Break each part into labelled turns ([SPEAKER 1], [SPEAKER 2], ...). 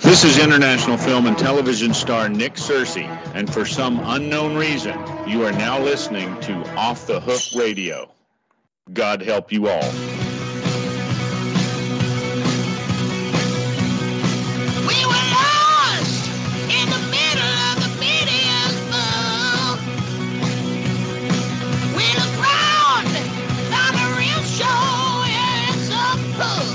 [SPEAKER 1] This is international film and television star Nick Searcy, and for some unknown reason, you are now listening to Off the Hook Radio. God help you all.
[SPEAKER 2] We were lost in the middle of the media's bowl. We looked round, found a real show in some pub.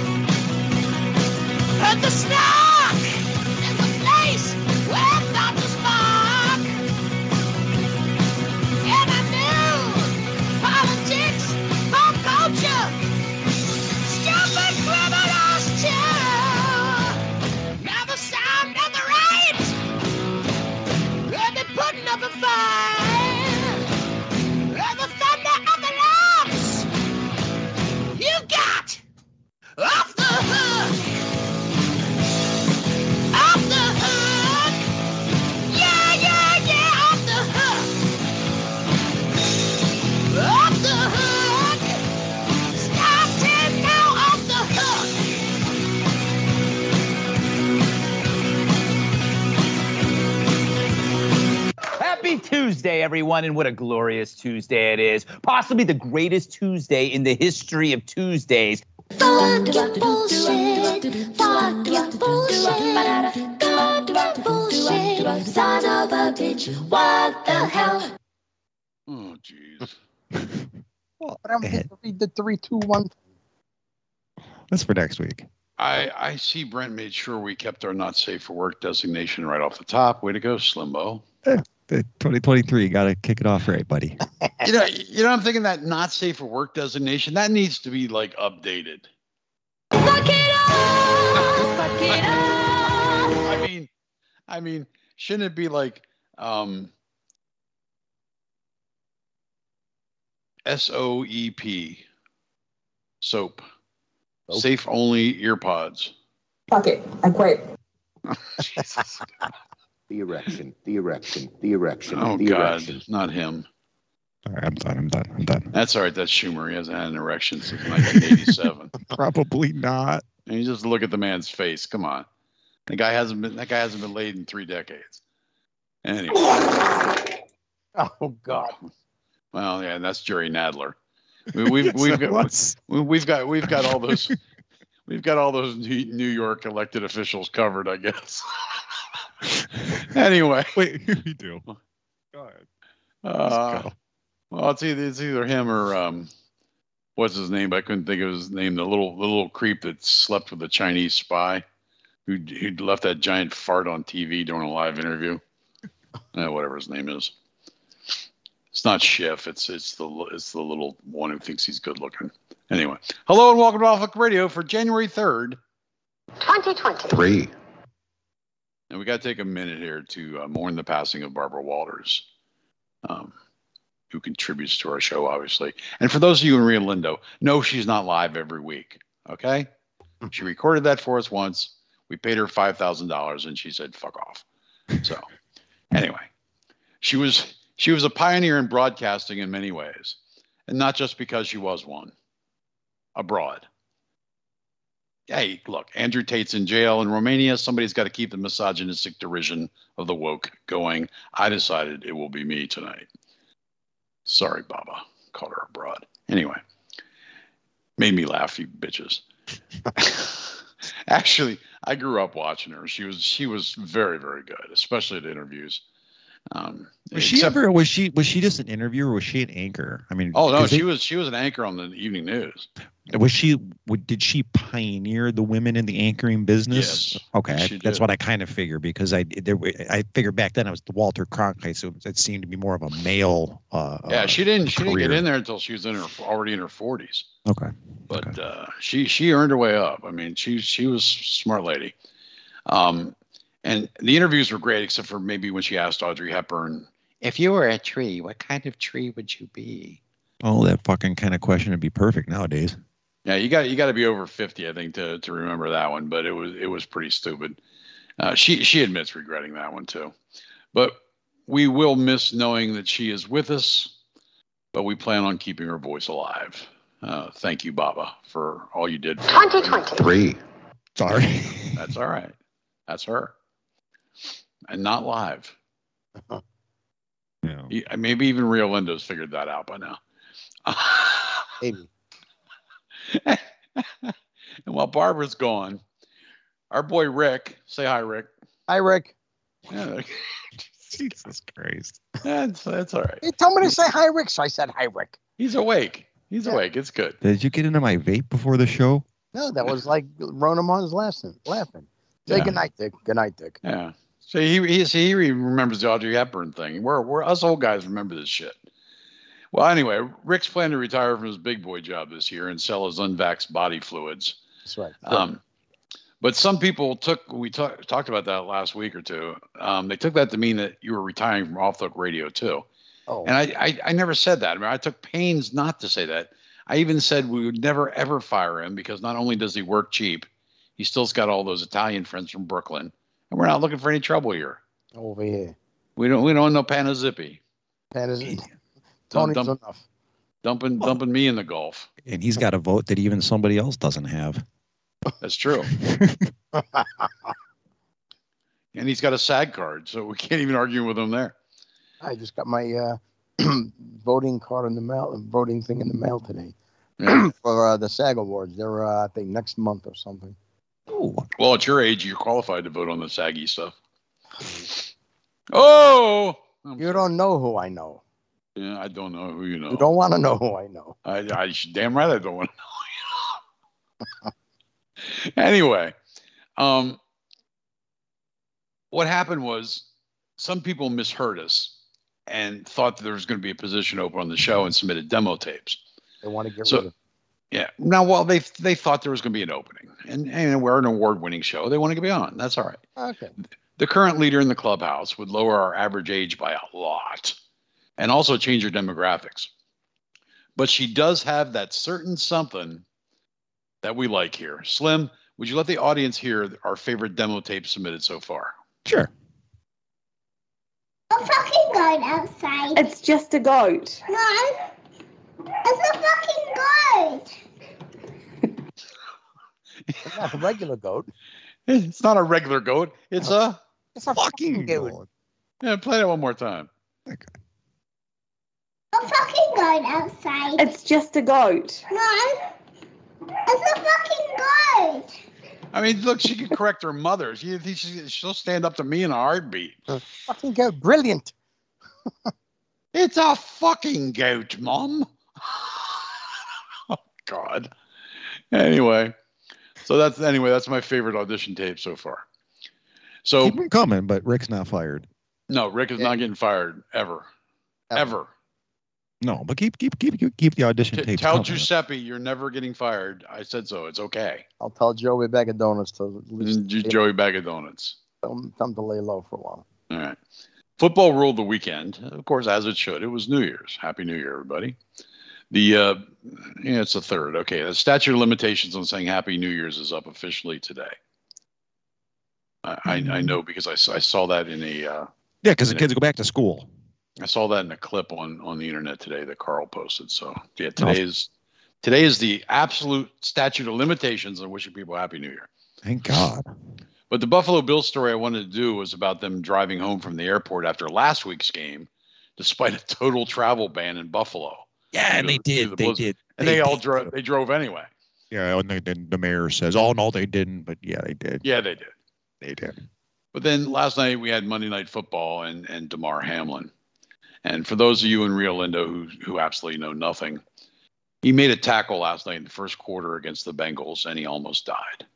[SPEAKER 2] Heard the snark, there's a place where thought to spark. And I knew politics, pop culture, stupid criminals too. Now the sound and the right, they're putting up a fight. And the thunder and the lumps, you got off the hook. Off the hook. Yeah, yeah, yeah, off the hook. Off the hook. Starting now, off the hook.
[SPEAKER 3] Happy Tuesday, everyone, and what a glorious Tuesday it is. Possibly the greatest Tuesday in the history of Tuesdays.
[SPEAKER 4] Fuck your bullshit. Fuck your bullshit. Fuck your bullshit. Son of a bitch. What the hell?
[SPEAKER 5] Oh, jeez.
[SPEAKER 6] Well, but I'm going to read the 3, 2, 1.
[SPEAKER 7] That's for next week.
[SPEAKER 5] I see Brent made sure we kept our not safe for work designation right off the top. Way to go, Slimbo.
[SPEAKER 7] The 2023, got to kick it off right, buddy.
[SPEAKER 5] You know, I'm thinking that not safe for work designation, that needs to be like updated.
[SPEAKER 4] Fuck it up. Fuck it up.
[SPEAKER 5] I mean, shouldn't it be like SOEP, soap, safe only earpods.
[SPEAKER 8] Fuck it. I quit.
[SPEAKER 5] Jesus.
[SPEAKER 9] The erection, the erection, the erection,
[SPEAKER 5] Oh
[SPEAKER 9] the
[SPEAKER 5] God,
[SPEAKER 9] erection.
[SPEAKER 5] not him.
[SPEAKER 7] All right, I'm done.
[SPEAKER 5] That's all right. That's Schumer. He hasn't had an erection since 1987.
[SPEAKER 7] Probably not.
[SPEAKER 5] And you just look at the man's face. Come on, that guy hasn't been laid in 3 decades. Anyway.
[SPEAKER 6] Oh, God.
[SPEAKER 5] Well, yeah, that's Jerry Nadler. We've got all those New York elected officials covered, I guess. Anyway,
[SPEAKER 7] Wait, we do. Go ahead.
[SPEAKER 5] Well, it's either him or what's his name? I couldn't think of his name. The little creep that slept with the Chinese spy who left that giant fart on TV during a live interview. Whatever his name is. It's not Schiff. It's the little one who thinks he's good looking. Anyway, hello and welcome to Off Hook Radio for January 3rd,
[SPEAKER 9] 2023.
[SPEAKER 5] And we got to take a minute here to mourn the passing of Barbara Walters, who contributes to our show, obviously. And for those of you in Rio Lindo, no, she's not live every week. Okay, she recorded that for us once. We paid her $5,000, and she said, "Fuck off." So, anyway, she was a pioneer in broadcasting in many ways, and not just because she was one. Abroad. Hey, look, Andrew Tate's in jail in Romania. Somebody's got to keep the misogynistic derision of the woke going. I decided it will be me tonight. Sorry, Baba. Called her abroad. Anyway, made me laugh, you bitches. Actually, I grew up watching her. She was very, very good, especially at interviews.
[SPEAKER 7] Was she just an interviewer or was she an anchor? I mean,
[SPEAKER 5] oh no, she was an anchor on the evening news.
[SPEAKER 7] Did she pioneer the women in the anchoring business?
[SPEAKER 5] Yes.
[SPEAKER 7] Okay, that's what I kind of figured because I figured back then I was the Walter Cronkite, so it seemed to be more of a male.
[SPEAKER 5] She didn't get in there until she was already in her 40s.
[SPEAKER 7] Okay,
[SPEAKER 5] but she earned her way up. I mean, she was a smart lady. And the interviews were great, except for maybe when she asked Audrey Hepburn, "If you were a tree, what kind of tree would you be?"
[SPEAKER 7] Oh, that fucking kind of question would be perfect nowadays.
[SPEAKER 5] Yeah, you got to be over 50, I think, to remember that one. But it was pretty stupid. She admits regretting that one too. But we will miss knowing that she is with us. But we plan on keeping her voice alive. Thank you, Baba, for all you did.
[SPEAKER 9] 2023.
[SPEAKER 7] Sorry.
[SPEAKER 5] That's all right. That's her. And not live.
[SPEAKER 7] Yeah.
[SPEAKER 5] Maybe even Rio Lindo's figured that out by now.
[SPEAKER 6] Maybe.
[SPEAKER 5] And while Barbara's gone, our boy Rick, say hi, Rick.
[SPEAKER 6] Hi, Rick.
[SPEAKER 5] Yeah,
[SPEAKER 7] Jesus Christ.
[SPEAKER 5] that's all right.
[SPEAKER 6] He told me to say hi, Rick, so I said hi, Rick.
[SPEAKER 5] He's awake. He's awake. It's good.
[SPEAKER 7] Did you get into my vape before the show?
[SPEAKER 6] No, that was like Rona Mons laughing. Say
[SPEAKER 5] Yeah.
[SPEAKER 6] good night, Dick. Good night, Dick.
[SPEAKER 5] Yeah. So he remembers the Audrey Hepburn thing. We're us old guys remember this shit. Well, anyway, Rick's planning to retire from his big boy job this year and sell his unvaxxed body fluids.
[SPEAKER 6] That's right.
[SPEAKER 5] But some people talked about that last week or two. They took that to mean that you were retiring from Off the Hook Radio too.
[SPEAKER 6] Oh.
[SPEAKER 5] And I never said that. I mean, I took pains not to say that. I even said we would never ever fire him because not only does he work cheap, he still's got all those Italian friends from Brooklyn, and we're not looking for any trouble here.
[SPEAKER 6] Over here.
[SPEAKER 5] We don't know Panazippy.
[SPEAKER 6] Tony's enough.
[SPEAKER 5] Dumping me in the Gulf.
[SPEAKER 7] And he's got a vote that even somebody else doesn't have.
[SPEAKER 5] That's true. And he's got a SAG card, so we can't even argue with him there.
[SPEAKER 6] I just got my voting card in the mail, voting thing in the mail today
[SPEAKER 5] Yeah.
[SPEAKER 6] for the SAG Awards. They're, I think, next month or something.
[SPEAKER 5] Well, at your age, you're qualified to vote on the saggy stuff. Oh!
[SPEAKER 6] You don't know who I know.
[SPEAKER 5] Yeah, I don't know who you know.
[SPEAKER 6] You don't want to know who I know.
[SPEAKER 5] Damn right I don't want to know. Anyway, what happened was some people misheard us and thought that there was going to be a position open on the show and submitted demo tapes.
[SPEAKER 6] They want to get rid of.
[SPEAKER 5] Yeah. Now, well, they thought there was going to be an opening, and we're an award-winning show. They want to be on. That's all right.
[SPEAKER 6] Okay.
[SPEAKER 5] The current leader in the clubhouse would lower our average age by a lot and also change her demographics. But she does have that certain something that we like here. Slim, would you let the audience hear our favorite demo tape submitted so far?
[SPEAKER 7] Sure.
[SPEAKER 2] A fucking goat outside.
[SPEAKER 10] It's just a goat.
[SPEAKER 2] No. It's a fucking goat.
[SPEAKER 6] It's not a regular goat.
[SPEAKER 5] It's not a regular goat. It's a
[SPEAKER 6] fucking goat.
[SPEAKER 5] Yeah, play that one more time.
[SPEAKER 2] A fucking goat outside.
[SPEAKER 10] It's just a goat.
[SPEAKER 2] No. It's a fucking goat.
[SPEAKER 5] I mean, look, she can correct her mother. She'll stand up to me in a heartbeat.
[SPEAKER 6] Fucking goat. Brilliant.
[SPEAKER 5] It's a fucking goat, Mom. Oh, God. Anyway, that's my favorite audition tape so far. So
[SPEAKER 7] Keep them coming, but Rick's not fired.
[SPEAKER 5] No, Rick is not getting fired ever.
[SPEAKER 7] No, but keep the audition tapes
[SPEAKER 5] Tell
[SPEAKER 7] coming.
[SPEAKER 5] Giuseppe you're never getting fired. I said so. It's okay.
[SPEAKER 6] I'll tell Joey Bag of Donuts to at least
[SPEAKER 5] Joey Bag of Donuts.
[SPEAKER 6] Come to lay low for a while.
[SPEAKER 5] All right. Football ruled the weekend, of course, as it should. It was New Year's. Happy New Year, everybody. It's the 3rd. Okay, the statute of limitations on saying Happy New Year's is up officially today. I know because I saw that in a
[SPEAKER 7] because the kids go back to school.
[SPEAKER 5] I saw that in a clip on the internet today that Carl posted. So yeah, today is the absolute statute of limitations on wishing people Happy New Year.
[SPEAKER 7] Thank God.
[SPEAKER 5] But the Buffalo Bills story I wanted to do was about them driving home from the airport after last week's game, despite a total travel ban in Buffalo.
[SPEAKER 7] Yeah, and they did. They did.
[SPEAKER 5] And they all drove. They drove anyway.
[SPEAKER 7] Yeah, and then the mayor says, "Oh no, they didn't," but yeah, they did.
[SPEAKER 5] Yeah, they did.
[SPEAKER 7] They did.
[SPEAKER 5] But then last night we had Monday Night Football and Damar Hamlin. And for those of you in Rio Linda who absolutely know nothing, he made a tackle last night in the first quarter against the Bengals, and he almost died.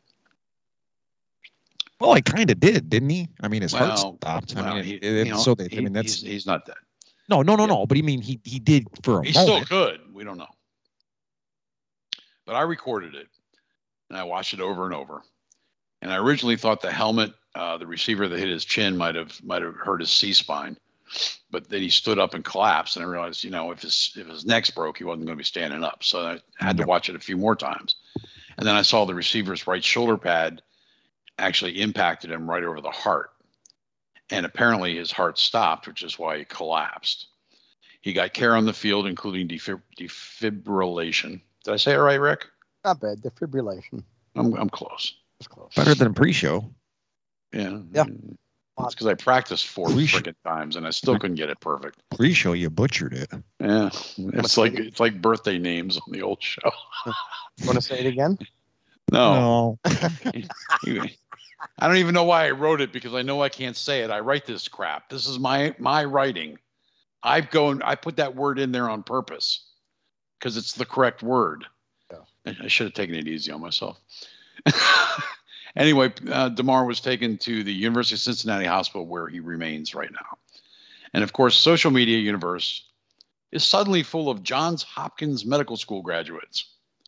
[SPEAKER 7] Well, he kind of did, didn't he? I mean, his heart stopped.
[SPEAKER 5] Well,
[SPEAKER 7] I mean,
[SPEAKER 5] he's not dead.
[SPEAKER 7] No. But I mean, he did for a moment.
[SPEAKER 5] He still could. We don't know. But I recorded it, and I watched it over and over. And I originally thought the helmet, the receiver that hit his chin, might have hurt his C-spine. But then he stood up and collapsed, and I realized, if his neck's broke, he wasn't going to be standing up. So I had to watch it a few more times. And then I saw the receiver's right shoulder pad actually impacted him right over the heart. And apparently his heart stopped, which is why he collapsed. He got care on the field, including defibrillation. Did I say it right, Rick?
[SPEAKER 6] Not bad. Defibrillation.
[SPEAKER 5] I'm close.
[SPEAKER 6] It's close.
[SPEAKER 7] Better than pre-show.
[SPEAKER 5] Yeah.
[SPEAKER 6] Yeah.
[SPEAKER 5] That's because I practiced 4
[SPEAKER 7] We should-
[SPEAKER 5] freaking times and I still couldn't get it perfect.
[SPEAKER 7] Pre-show, you butchered it.
[SPEAKER 5] Yeah. It's like birthday names on the old show.
[SPEAKER 6] Want to say it again?
[SPEAKER 5] No.
[SPEAKER 7] No.
[SPEAKER 5] I don't even know why I wrote it because I know I can't say it. I write this crap. This is my writing. I put that word in there on purpose because it's the correct word.
[SPEAKER 6] Yeah.
[SPEAKER 5] I should have taken it easy on myself. Anyway, DeMar was taken to the University of Cincinnati Hospital where he remains right now. And of course, social media universe is suddenly full of Johns Hopkins Medical School graduates.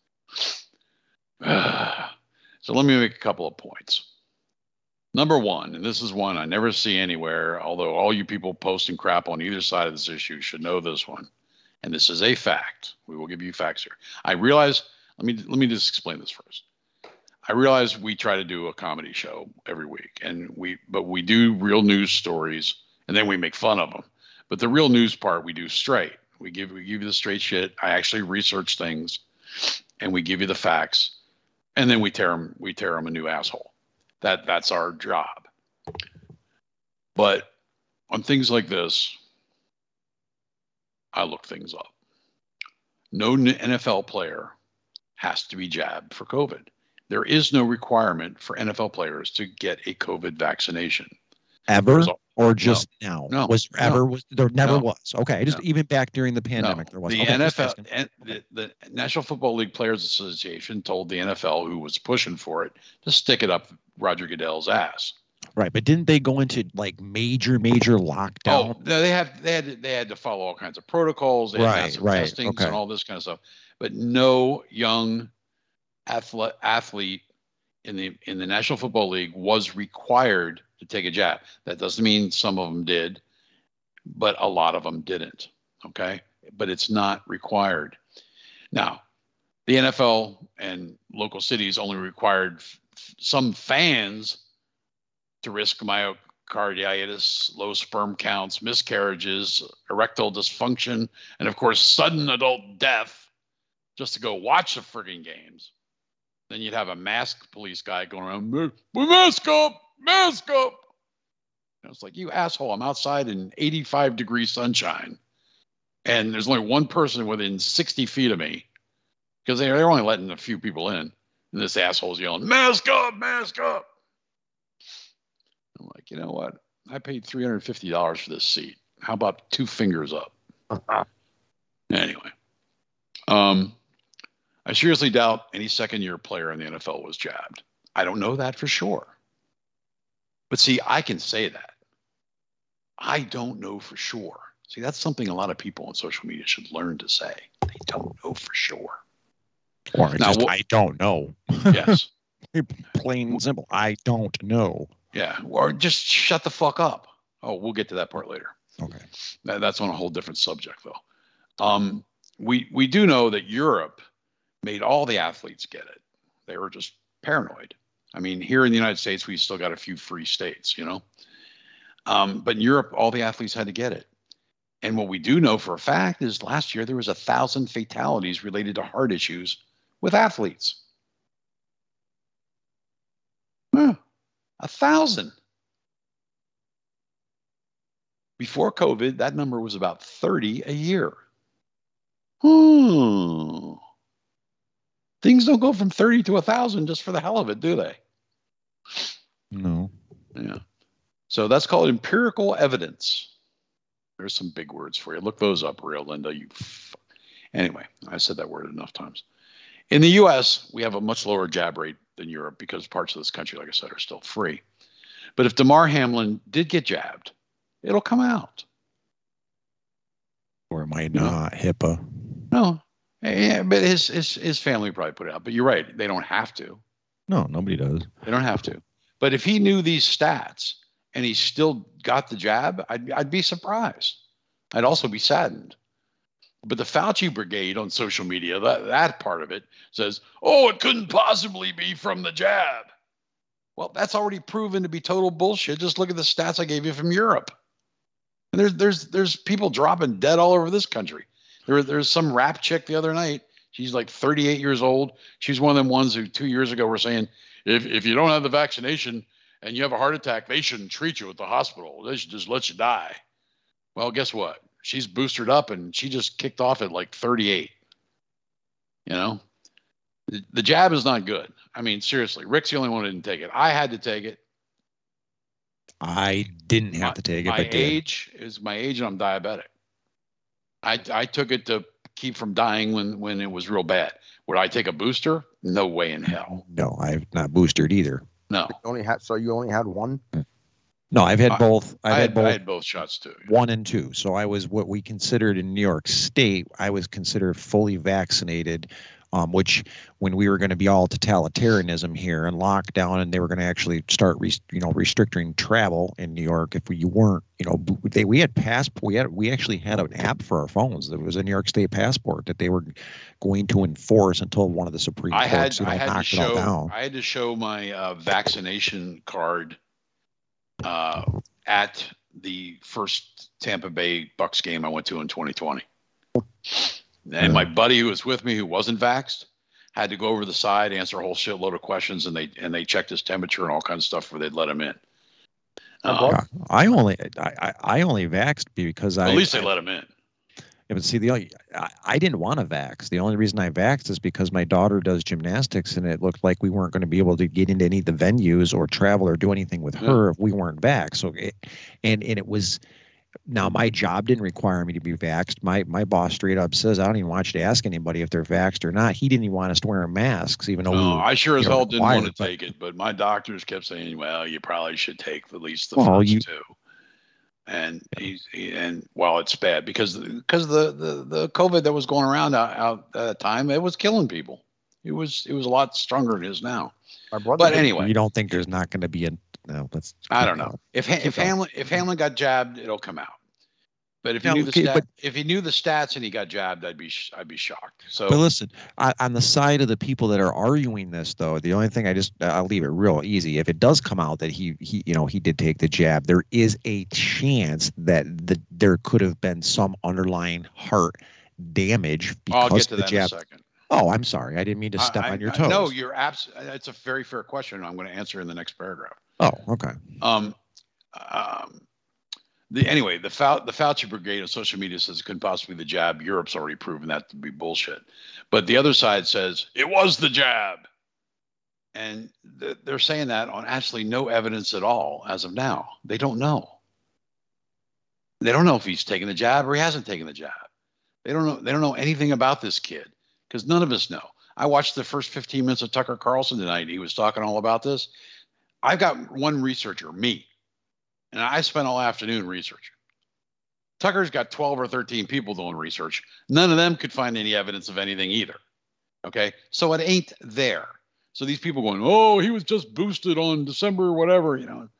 [SPEAKER 5] So let me make a couple of points. Number one, and this is one I never see anywhere, although all you people posting crap on either side of this issue should know this one. And this is a fact. We will give you facts here. I realize, let me just explain this first. I realize we try to do a comedy show every week, but we do real news stories, and then we make fun of them. But the real news part we do straight. We give you the straight shit. I actually research things, and we give you the facts, and then we tear them a new asshole. That's our job. But on things like this, I look things up. No NFL player has to be jabbed for COVID. There is no requirement for NFL players to get a COVID vaccination.
[SPEAKER 7] Ever or just now?
[SPEAKER 5] No.
[SPEAKER 7] Was there ever? Was there never
[SPEAKER 5] No.
[SPEAKER 7] was? Okay, just
[SPEAKER 5] No.
[SPEAKER 7] even back during the pandemic,
[SPEAKER 5] No.
[SPEAKER 7] there was.
[SPEAKER 5] The
[SPEAKER 7] Okay, just
[SPEAKER 5] NFL,
[SPEAKER 7] asking.
[SPEAKER 5] and the National Football League Players Association told the NFL, who was pushing for it, to stick it up Roger Goodell's ass.
[SPEAKER 7] Right, but didn't they go into like major lockdown?
[SPEAKER 5] Oh, they had to follow all kinds of protocols. They had
[SPEAKER 7] Right,
[SPEAKER 5] massive
[SPEAKER 7] right,
[SPEAKER 5] testings
[SPEAKER 7] okay.
[SPEAKER 5] and all this kind of stuff. But no young athlete in the National Football League was required to take a jab. That doesn't mean some of them did, but a lot of them didn't. Okay, but it's not required. Now, the NFL and local cities only required some fans to risk myocarditis, low sperm counts, miscarriages, erectile dysfunction, and of course, sudden adult death just to go watch the frigging games. Then you'd have a masked police guy going around, mask up, mask up. And it's like, you asshole, I'm outside in 85-degree sunshine. And there's only one person within 60 feet of me because they're only letting a few people in. And this asshole's yelling, mask up, mask up. I'm like, you know what? I paid $350 for this seat. How about 2 fingers up? Anyway, I seriously doubt any second-year player in the NFL was jabbed. I don't know that for sure. But see, I can say that. I don't know for sure. See, that's something a lot of people on social media should learn to say. They don't know for sure.
[SPEAKER 7] Or
[SPEAKER 5] Now,
[SPEAKER 7] just, I don't know.
[SPEAKER 5] Yes.
[SPEAKER 7] Plain and simple. I don't know.
[SPEAKER 5] Yeah. Or just shut the fuck up. Oh, we'll get to that part later.
[SPEAKER 7] Okay.
[SPEAKER 5] That's on a whole different subject, though. We do know that Europe made all the athletes get it. They were just paranoid. I mean, here in the United States, we still got a few free states, you know. But in Europe, all the athletes had to get it. And what we do know for a fact is last year there was 1,000 fatalities related to heart issues with athletes. 1,000. Before COVID, that number was about 30 a year. Things don't go from 30 to 1,000 just for the hell of it, do they?
[SPEAKER 7] No.
[SPEAKER 5] Yeah. So that's called empirical evidence. There's some big words for you. Look those up, real Linda. Anyway, I said that word enough times. In the U.S., we have a much lower jab rate than Europe because parts of this country, like I said, are still free. But if Damar Hamlin did get jabbed, it'll come out.
[SPEAKER 7] Or it might not. HIPAA.
[SPEAKER 5] No. Yeah, but his family probably put it out. But you're right. They don't have to.
[SPEAKER 7] No, nobody does.
[SPEAKER 5] They don't have to. But if he knew these stats and he still got the jab, I'd be surprised. I'd also be saddened. But the Fauci brigade on social media, that part of it says, oh, it couldn't possibly be from the jab. Well, that's already proven to be total bullshit. Just look at the stats I gave you from Europe. And there's people dropping dead all over this country. There's some rap chick the other night. She's like 38 years old. She's one of them ones who 2 years ago were saying, if you don't have the vaccination and you have a heart attack, they shouldn't treat you at the hospital. They should just let you die. Well, guess what? She's boosted up and she just kicked off at like 38. You know, the jab is not good. I mean, seriously, Rick's the only one who didn't take it. I had to take it.
[SPEAKER 7] I didn't have to take it,
[SPEAKER 5] My
[SPEAKER 7] but did.
[SPEAKER 5] age is my age, and I'm diabetic. I took it to keep from dying when it was real bad. Would I take a booster? No way in hell.
[SPEAKER 7] No, I've not boosted either.
[SPEAKER 5] No.
[SPEAKER 6] You only had one?
[SPEAKER 7] No, I've had both.
[SPEAKER 5] I had both shots too.
[SPEAKER 7] 1 and 2. So I was what we considered in New York State, I was considered fully vaccinated, which when we were going to be all totalitarianism here and lockdown, and they were going to actually start, restricting travel in New York if you weren't, we had passport. We actually had an app for our phones. There was a New York State passport that they were going to enforce until one of the Supreme Courts knocked it all down.
[SPEAKER 5] I had to show my vaccination card at the first Tampa Bay Bucks game I went to in 2020. And my buddy who was with me, who wasn't vaxxed, had to go over the side, answer a whole shitload of questions, and they checked his temperature and all kinds of stuff before they'd let him in.
[SPEAKER 7] I only vaxxed because
[SPEAKER 5] at least they let him in.
[SPEAKER 7] Yeah, but see, I didn't want to vax. The only reason I vaxxed is because my daughter does gymnastics, and it looked like we weren't going to be able to get into any of the venues or travel or do anything with her if we weren't vaxxed. So, it was. Now, my job didn't require me to be vaxxed. My boss straight up says, I don't even want you to ask anybody if they're vaxxed or not. He didn't even want us to wear masks, even though
[SPEAKER 5] I sure as hell didn't want to take it. But my doctors kept saying, well, you probably should take at least the first two. And while it's bad because the COVID that was going around out at that time, it was killing people. It was a lot stronger than it is now. But anyway,
[SPEAKER 7] you don't think there's not going to be
[SPEAKER 5] I don't know. If Hamlin got jabbed, it'll come out. But if he knew the stats and he got jabbed, I'd be shocked. So,
[SPEAKER 7] but listen, on the side of the people that are arguing this, though, the only thing I'll leave it real easy. If it does come out that he did take the jab, there is a chance that there could have been some underlying heart damage because of the jab.
[SPEAKER 5] In a second.
[SPEAKER 7] Oh, I'm sorry. I didn't mean to step on your toes.
[SPEAKER 5] No, you're absolutely. It's a very fair question. I'm going to answer in the next paragraph.
[SPEAKER 7] Oh, okay.
[SPEAKER 5] The Fauci brigade of social media says it couldn't possibly be the jab. Europe's already proven that to be bullshit. But the other side says it was the jab. And they're saying that on actually no evidence at all as of now. They don't know. They don't know if he's taken the jab or he hasn't taken the jab. They don't know anything about this kid because none of us know. I watched the first 15 minutes of Tucker Carlson tonight. He was talking all about this. I've got one researcher, me, and I spent all afternoon researching. Tucker's got 12 or 13 people doing research. None of them could find any evidence of anything either. Okay, so it ain't there. So these people going, oh, he was just boosted on December, whatever,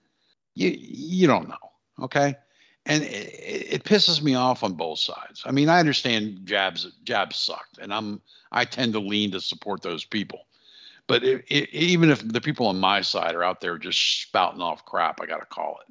[SPEAKER 5] you don't know. Okay, and it pisses me off on both sides. I mean, I understand jabs sucked, and I tend to lean to support those people. But even if the people on my side are out there just spouting off crap, I got to call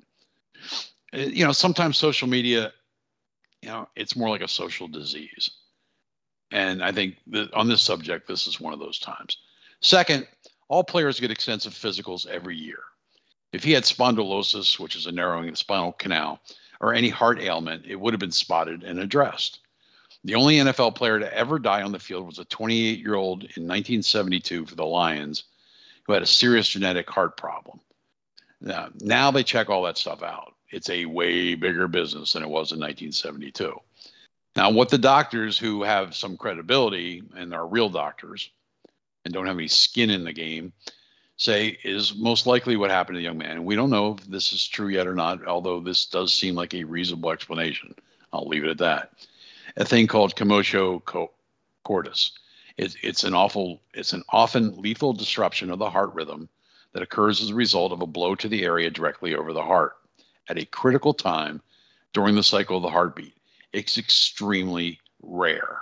[SPEAKER 5] it. Sometimes social media, it's more like a social disease. And I think that on this subject, this is one of those times. Second, all players get extensive physicals every year. If he had spondylosis, which is a narrowing of the spinal canal, or any heart ailment, it would have been spotted and addressed. The only NFL player to ever die on the field was a 28-year-old in 1972 for the Lions who had a serious genetic heart problem. Now they check all that stuff out. It's a way bigger business than it was in 1972. Now, what the doctors who have some credibility and are real doctors and don't have any skin in the game say is most likely what happened to the young man. And we don't know if this is true yet or not, although this does seem like a reasonable explanation. I'll leave it at that. A thing called commotio cordis. It's an often lethal disruption of the heart rhythm that occurs as a result of a blow to the area directly over the heart at a critical time during the cycle of the heartbeat. It's extremely rare.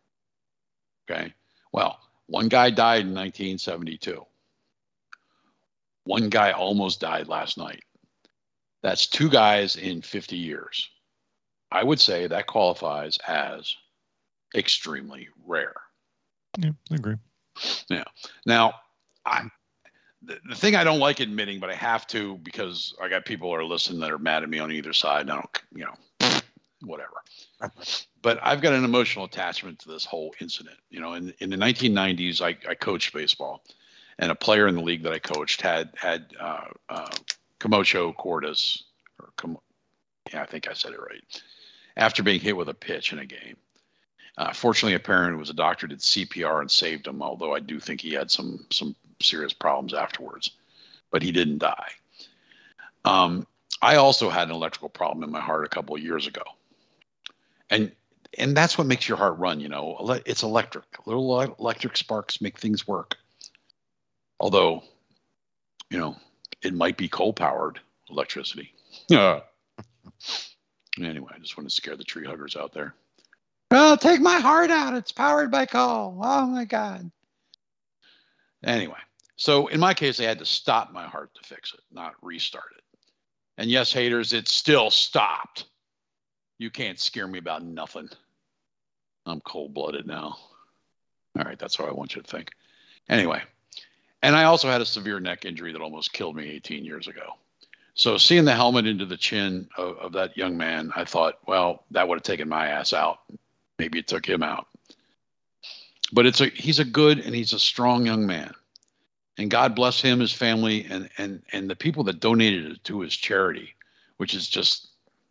[SPEAKER 5] Okay. Well, one guy died in 1972. One guy almost died last night. That's 2 guys in 50 years. I would say that qualifies as extremely rare.
[SPEAKER 7] Yeah, I agree.
[SPEAKER 5] Yeah. Now, the thing I don't like admitting, but I have to because I got people who are listening that are mad at me on either side. And I don't, whatever. But I've got an emotional attachment to this whole incident. In the 1990s, I coached baseball, and a player in the league that I coached had Camacho cordis, I think I said it right, after being hit with a pitch in a game. Fortunately, a parent who was a doctor did CPR and saved him, although I do think he had some serious problems afterwards, but he didn't die. I also had an electrical problem in my heart a couple of years ago. And that's what makes your heart run, It's electric. Little electric sparks make things work. Although, it might be coal-powered electricity. Anyway, I just want to scare the tree huggers out there. Oh, take my heart out. It's powered by coal. Oh, my God. Anyway, so in my case, I had to stop my heart to fix it, not restart it. And yes, haters, it still stopped. You can't scare me about nothing. I'm cold-blooded now. All right, that's how I want you to think. Anyway, and I also had a severe neck injury that almost killed me 18 years ago. So seeing the helmet into the chin of that young man, I thought, well, that would have taken my ass out. Maybe it took him out. But he's a good and he's a strong young man. And God bless him, his family, and the people that donated it to his charity, which is just,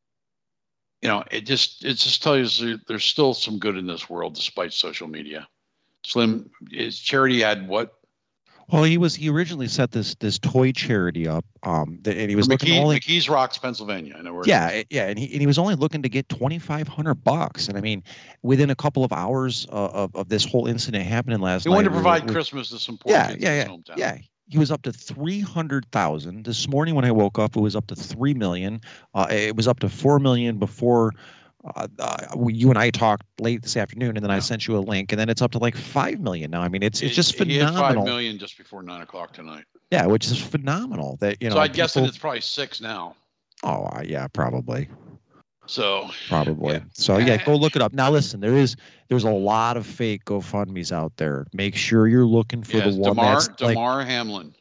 [SPEAKER 5] it just tells you there's still some good in this world despite social media. Slim, his charity had what?
[SPEAKER 7] Well, he originally set this toy charity up, and he was looking only
[SPEAKER 5] McKees Rocks, Pennsylvania. I know where.
[SPEAKER 7] Yeah, and he was only looking to get $2,500, and I mean, within a couple of hours of this whole incident happening last night,
[SPEAKER 5] he wanted to provide Christmas to some poor kids in his hometown.
[SPEAKER 7] Yeah. He was up to 300,000 this morning. When I woke up, it was up to 3 million. It was up to 4 million before. You and I talked late this afternoon, and then I sent you a link, and then it's up to like 5 million now. I mean, it's just phenomenal.
[SPEAKER 5] He had 5 million just before 9 o'clock tonight.
[SPEAKER 7] Yeah, which is phenomenal. That
[SPEAKER 5] So I guess that it's probably 6 now.
[SPEAKER 7] Oh yeah, probably.
[SPEAKER 5] So
[SPEAKER 7] probably. Yeah. So yeah, go look it up. Now listen, there's a lot of fake GoFundMe's out there. Make sure you're looking for the one that's
[SPEAKER 5] Damar Hamlin,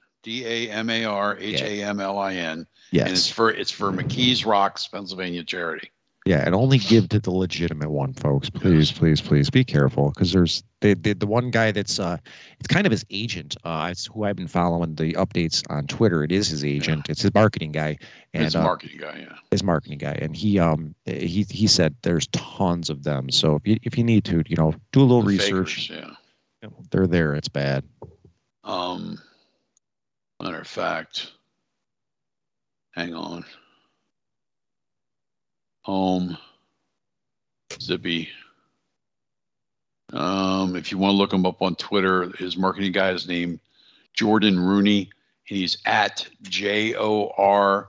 [SPEAKER 5] DAMARHAMLIN.
[SPEAKER 7] Yes.
[SPEAKER 5] And it's for McKees Rocks, Pennsylvania charity.
[SPEAKER 7] Yeah, and only give to the legitimate one, folks. Please, please, please be careful, because there's the one guy that's it's kind of his agent. It's who I've been following the updates on Twitter. It is his agent. Yeah. It's his marketing guy. And
[SPEAKER 5] his marketing guy, yeah.
[SPEAKER 7] His marketing guy, and he said there's tons of them. So if you need to, do a little research.
[SPEAKER 5] Fakers, yeah.
[SPEAKER 7] They're there. It's bad.
[SPEAKER 5] Matter of fact, hang on. Home, Zippy. If you want to look him up on Twitter, his marketing guy is named Jordan Rooney, and he's at JORDONR.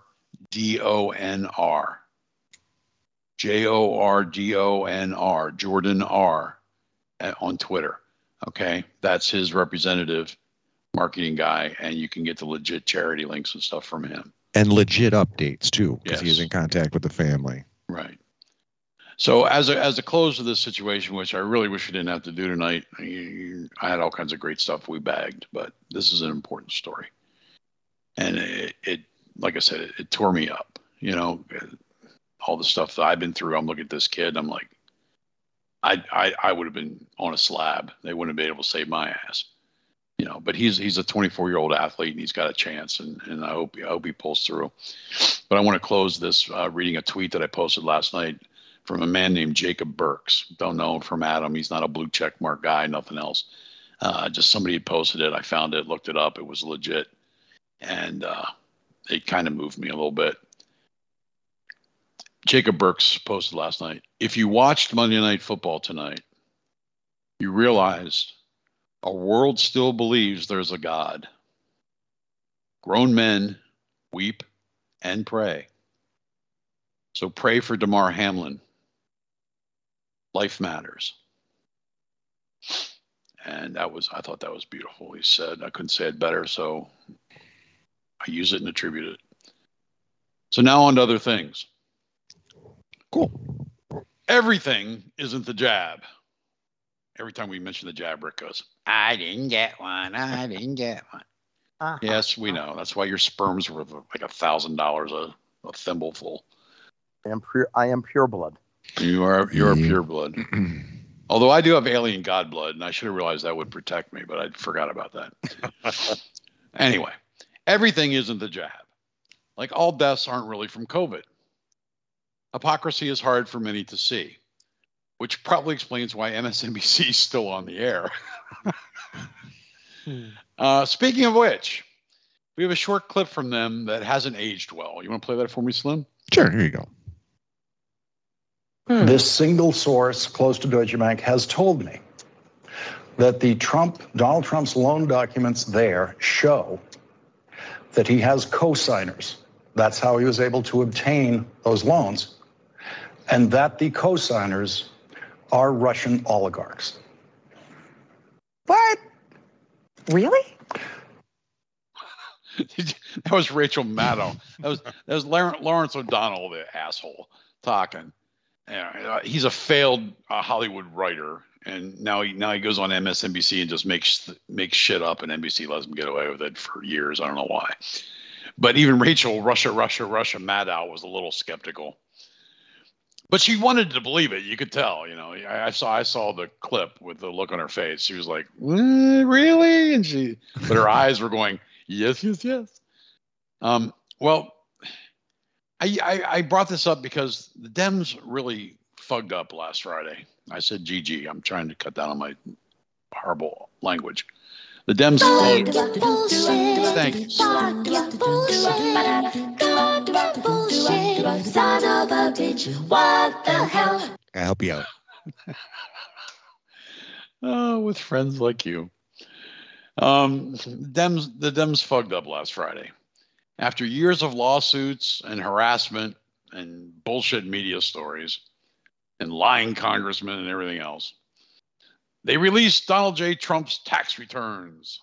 [SPEAKER 5] JORDONR, Jordan R. On Twitter. Okay, that's his representative marketing guy, and you can get the legit charity links and stuff from him.
[SPEAKER 7] And legit updates too, because he is in contact with the family.
[SPEAKER 5] Right. So as a close of this situation, which I really wish we didn't have to do tonight, I had all kinds of great stuff we bagged, but this is an important story. And it like I said, it tore me up. All the stuff that I've been through. I'm looking at this kid. I'm like, I would have been on a slab. They wouldn't have been able to save my ass. But he's a 24-year-old athlete, and he's got a chance, and I hope he pulls through. But I want to close this reading a tweet that I posted last night from a man named Jacob Burks. Don't know him from Adam. He's not a blue check mark guy, nothing else. Just somebody had posted it. I found it, looked it up. It was legit, and it kind of moved me a little bit. Jacob Burks posted last night, if you watched Monday Night Football tonight, you realized our world still believes there's a God. Grown men weep and pray. So pray for Damar Hamlin. Life matters. And I thought that was beautiful. He said, I couldn't say it better, so I use it and attribute it. So now on to other things.
[SPEAKER 7] Cool.
[SPEAKER 5] Everything isn't the jab. Every time we mention the jab, Rick goes, I didn't get one. Yes, we know. That's why your sperm's worth like $1,000 a thimbleful.
[SPEAKER 6] I am pure blood.
[SPEAKER 5] You're pure blood. Although I do have alien god blood, and I should have realized that would protect me, but I forgot about that. Anyway, everything isn't the jab. Like all deaths aren't really from COVID. Hypocrisy is hard for many to see, which probably explains why MSNBC is still on the air. Speaking of which, we have a short clip from them that hasn't aged well. You want to play that for me, Slim?
[SPEAKER 7] Sure, here you go.
[SPEAKER 11] This single source close to Deutsche Bank has told me that Donald Trump's loan documents there show that he has co-signers. That's how he was able to obtain those loans, and that the co-signers are Russian oligarchs.
[SPEAKER 10] What? Really?
[SPEAKER 5] That was Rachel Maddow. That was Lawrence O'Donnell, the asshole, talking. He's a failed Hollywood writer, and now he goes on MSNBC and just makes shit up, and NBC lets him get away with it for years. I don't know why. But even Rachel Russia Maddow was a little skeptical. But she wanted to believe it. You could tell, I saw the clip with the look on her face. She was like, really? But her eyes were going, yes, yes, yes. Well, I brought this up because the Dems really fucked up last Friday. I said, GG, I'm trying to cut down on my horrible language. The Dems. Thank you.
[SPEAKER 4] Son of a bitch, what the hell?
[SPEAKER 7] I help you out.
[SPEAKER 5] Oh, with friends like you. The Dems fucked up last Friday. After years of lawsuits and harassment and bullshit media stories and lying congressmen and everything else, they released Donald J. Trump's tax returns.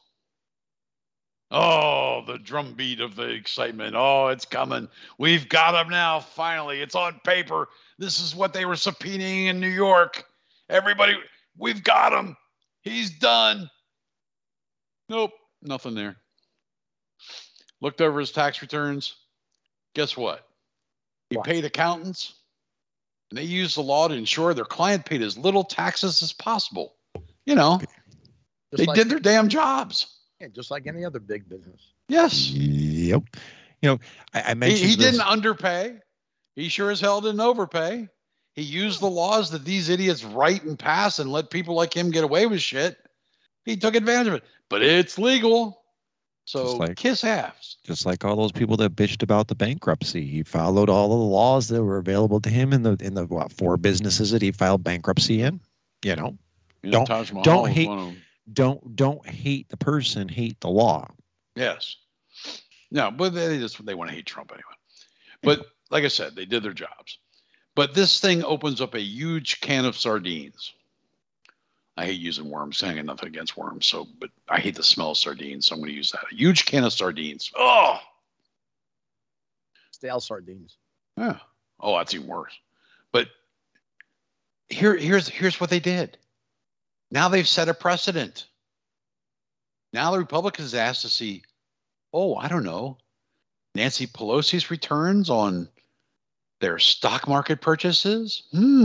[SPEAKER 5] Oh, the drumbeat of the excitement. Oh, it's coming. We've got him now. Finally, it's on paper. This is what they were subpoenaing in New York. Everybody, we've got him. He's done. Nope, nothing there. Looked over his tax returns. Guess what? He paid accountants, and they used the law to ensure their client paid as little taxes as possible. They did their damn jobs.
[SPEAKER 6] Yeah, just like any other big business.
[SPEAKER 5] Yes.
[SPEAKER 7] Yep. I mentioned
[SPEAKER 5] he didn't underpay. He sure as hell didn't overpay. He used the laws that these idiots write and pass and let people like him get away with shit. He took advantage of it. But it's legal. So kiss ass.
[SPEAKER 7] Just like all those people that bitched about the bankruptcy. He followed all of the laws that were available to him in the 4 businesses that he filed bankruptcy in. Don't hate the person, hate the law.
[SPEAKER 5] Yes. No, but they want to hate Trump anyway. But like I said, they did their jobs. But this thing opens up a huge can of sardines. I hate using worms. I got nothing against worms, but I hate the smell of sardines, so I'm going to use that. A huge can of sardines. Oh,
[SPEAKER 6] stale sardines.
[SPEAKER 5] Yeah. Oh, that's even worse. But here's what they did. Now they've set a precedent. Now the Republicans asked to see, I don't know, Nancy Pelosi's returns on their stock market purchases.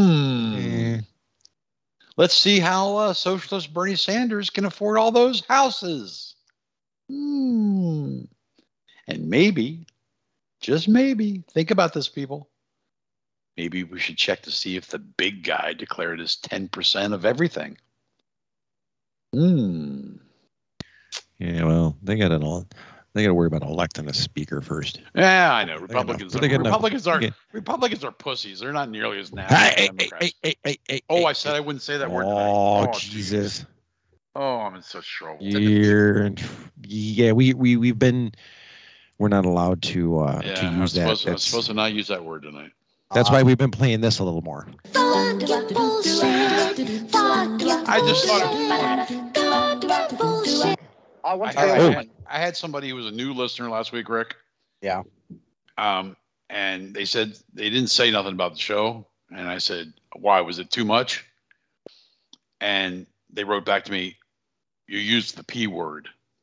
[SPEAKER 5] Let's see how socialist Bernie Sanders can afford all those houses. And maybe, just maybe, think about this, people. Maybe we should check to see if the big guy declared his 10% of everything.
[SPEAKER 7] Yeah, well, they got to worry about electing a speaker first.
[SPEAKER 5] Yeah, I know. Republicans are pussies. They're not nearly as nasty as Democrats. I said I wouldn't say that word tonight.
[SPEAKER 7] Oh, Jesus.
[SPEAKER 5] Oh, I'm in such trouble.
[SPEAKER 7] We're not allowed to use that.
[SPEAKER 5] I'm supposed to not use that word tonight.
[SPEAKER 7] That's why we've been playing this a little more.
[SPEAKER 4] Fuck your bullshit. Fuck your
[SPEAKER 5] I just thought
[SPEAKER 4] bullshit.
[SPEAKER 5] I had somebody who was a new listener last week, Rick.
[SPEAKER 6] Yeah.
[SPEAKER 5] And they said they didn't say nothing about the show. And I said, why? Was it too much? And they wrote back to me, you used the P word.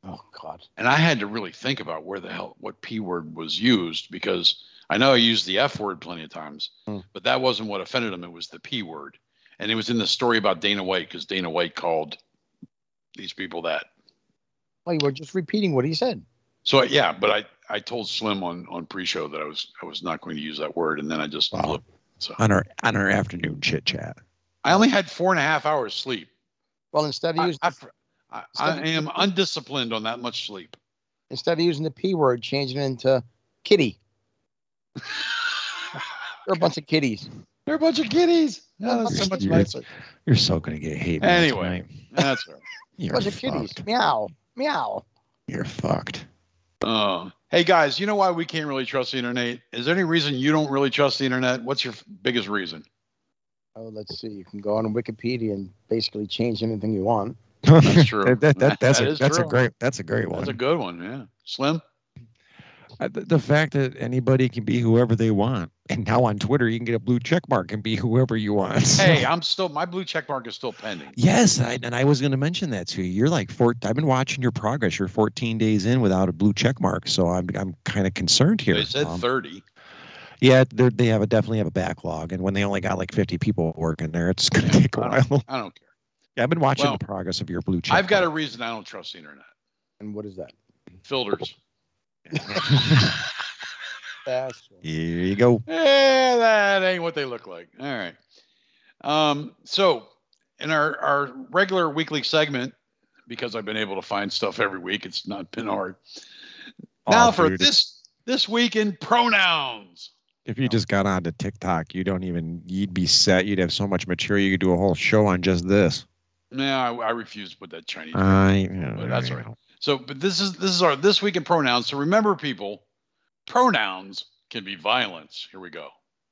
[SPEAKER 6] Oh God.
[SPEAKER 5] And I had to really think about what P word was used, because I know I used the F word plenty of times, but that wasn't what offended him. It was the P word. And it was in the story about Dana White, because Dana White called these people that.
[SPEAKER 6] Well, you were just repeating what he said.
[SPEAKER 5] So yeah, but I told Slim on pre-show that I was not going to use that word, and then I just flipped. So
[SPEAKER 7] on our afternoon chit chat.
[SPEAKER 5] I only had 4.5 hours sleep.
[SPEAKER 6] Well, instead of using
[SPEAKER 5] I am undisciplined on that much sleep.
[SPEAKER 6] Instead of using the P word, changing it into kitty. They're a bunch of kitties.
[SPEAKER 5] They're a bunch of kitties. Oh, that's so much nicer.
[SPEAKER 7] You're so gonna get hate mail
[SPEAKER 5] anyway.
[SPEAKER 7] tonight.
[SPEAKER 5] That's right.
[SPEAKER 6] You're a bunch of kitties. Meow, meow.
[SPEAKER 7] You're fucked.
[SPEAKER 5] Hey guys, you know why we can't really trust the internet? Is there any reason you don't really trust the internet? What's your biggest reason?
[SPEAKER 6] Oh, let's see. You can go on Wikipedia and basically change anything you want.
[SPEAKER 5] That's true.
[SPEAKER 7] That's
[SPEAKER 5] true.
[SPEAKER 7] a great one.
[SPEAKER 5] That's a good one. Yeah, Slim.
[SPEAKER 7] The fact that anybody can be whoever they want, and now on Twitter you can get a blue check mark and be whoever you want.
[SPEAKER 5] Hey, my blue check mark is still pending.
[SPEAKER 7] Yes, and I was going to mention that to you. You're like I've been watching your progress. You're 14 days in without a blue check mark, so I'm kind of concerned here.
[SPEAKER 5] They said 30.
[SPEAKER 7] Yeah, they definitely have a backlog, and when they only got like 50 people working there, it's going to take a while.
[SPEAKER 5] I don't care.
[SPEAKER 7] Yeah, I've been watching the progress of your blue check.
[SPEAKER 5] I've got a reason I don't trust the internet.
[SPEAKER 6] And what is that?
[SPEAKER 5] Filters.
[SPEAKER 7] Here you go.
[SPEAKER 5] Yeah, that ain't what they look like. All right. So in our regular weekly segment, because I've been able to find stuff every week, it's not been hard. Now for this week in pronouns.
[SPEAKER 7] If you just got onto TikTok, you'd be set. You'd have so much material. You could do a whole show on just this.
[SPEAKER 5] No, I refuse to put that Chinese.
[SPEAKER 7] But
[SPEAKER 5] that's all right. So, but this is our this week in pronouns. So remember, people, pronouns can be violence. Here we go.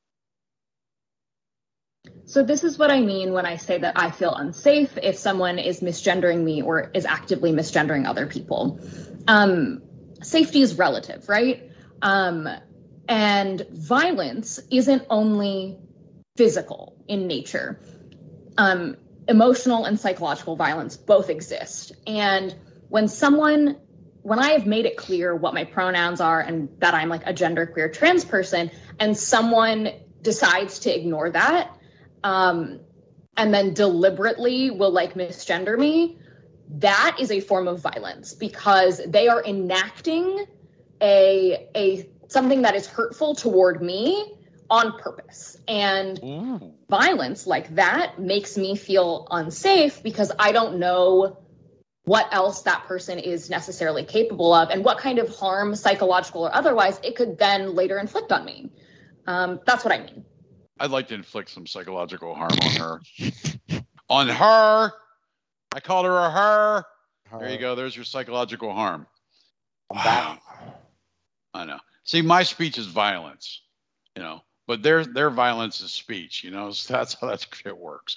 [SPEAKER 12] So this is what I mean when I say that I feel unsafe if someone is misgendering me or is actively misgendering other people. Safety is relative, right? And violence isn't only physical in nature. Emotional and psychological violence both exist. And when I have made it clear what my pronouns are and that I'm like a genderqueer trans person, and someone decides to ignore that, and then deliberately will like misgender me, that is a form of violence because they are enacting a something that is hurtful toward me on purpose. And violence like that makes me feel unsafe because I don't know what else that person is necessarily capable of and what kind of harm, psychological or otherwise, it could then later inflict on me. That's what I mean.
[SPEAKER 5] I'd like to inflict some psychological harm on her. On her. I called her a her. There you go. There's your psychological harm. Wow. I know. See, my speech is violence, but their violence is speech, so that's how that shit works.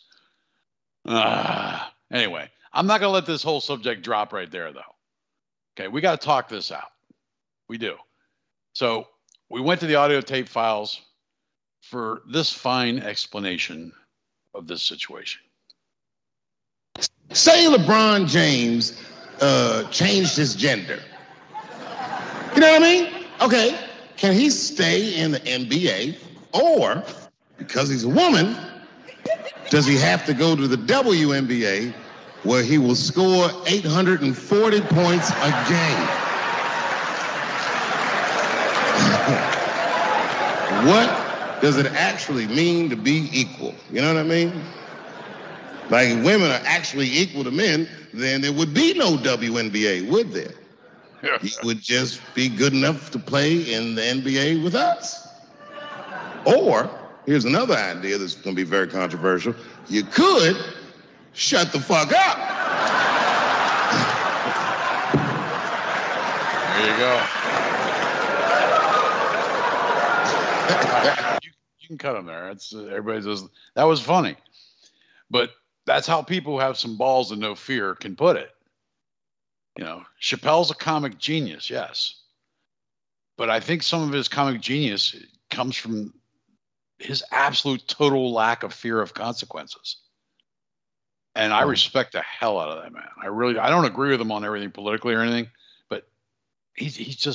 [SPEAKER 5] Anyway, I'm not going to let this whole subject drop right there, though. Okay, we got to talk this out. We do. So we went to the audio tape files for this fine explanation of this situation.
[SPEAKER 13] Say LeBron James changed his gender. You know what I mean? Okay, can he stay in the NBA, or because he's a woman, does he have to go to the WNBA where he will score 840 points a game? What does it actually mean to be equal? You know what I mean? Like if women are actually equal to men, then there would be no WNBA, would there? He would just be good enough to play in the NBA with us. Or, here's another idea that's going to be very controversial. You could shut the fuck up.
[SPEAKER 5] There you go. You can cut them there. Everybody says, that was funny. But that's how people who have some balls and no fear can put it. Chappelle's a comic genius, yes. But I think some of his comic genius comes from his absolute total lack of fear of consequences. And I respect the hell out of that man. I don't agree with him on everything politically or anything, but he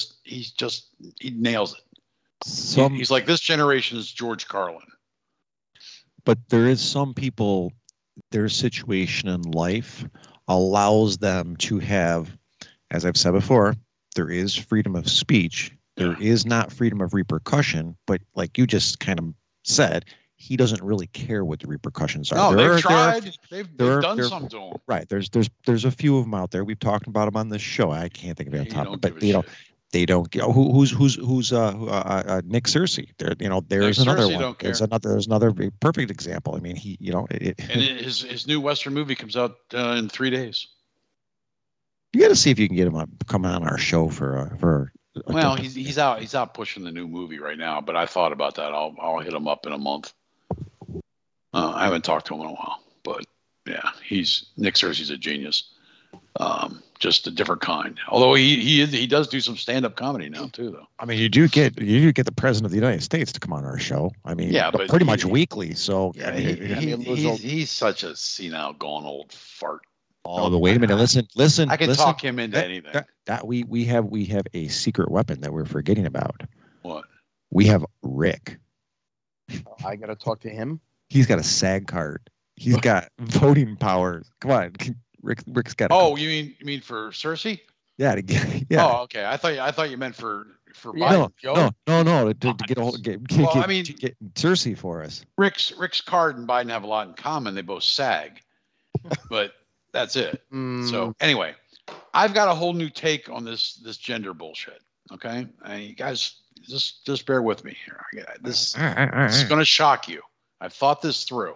[SPEAKER 5] nails it. He's like this generation's George Carlin.
[SPEAKER 7] But there is some people, their situation in life allows them to have, as I've said before, there is freedom of speech. There is not freedom of repercussion, but like you just kind of said, he doesn't really care what the repercussions are.
[SPEAKER 5] No, they've tried. They've done some to him.
[SPEAKER 7] Right. There's a few of them out there. We've talked about them on this show. I can't think of it on top, but they don't. Who's Nick Searcy? There's another one. There's another perfect example. I mean,
[SPEAKER 5] and his new Western movie comes out in 3 days.
[SPEAKER 7] You got to see if you can get him come on our show for.
[SPEAKER 5] Well, he's out pushing the new movie right now, but I thought about that. I'll hit him up in a month. I haven't talked to him in a while, but yeah, Nick Searcy's a genius. Just a different kind. Although he does do some stand-up comedy now too, though.
[SPEAKER 7] I mean, you do get the president of the United States to come on our show. I mean, but pretty much weekly. So
[SPEAKER 5] yeah, he's such a senile, gone old fart.
[SPEAKER 7] Oh, but wait a minute! Listen.
[SPEAKER 5] I can talk him into anything.
[SPEAKER 7] That we have a secret weapon that we're forgetting about.
[SPEAKER 5] What?
[SPEAKER 7] We have Rick.
[SPEAKER 6] I got to talk to him.
[SPEAKER 7] He's got a SAG card. He's got voting power. Come on, Rick's got.
[SPEAKER 5] Oh, you mean for Cersei?
[SPEAKER 7] Yeah.
[SPEAKER 5] Oh, okay. I thought you meant for Biden.
[SPEAKER 7] No. To get Cersei for us.
[SPEAKER 5] Rick's card and Biden have a lot in common. They both SAG, but that's it. So anyway, I've got a whole new take on this gender bullshit. Okay, you guys just bear with me here. This is going to shock you. I've thought this through,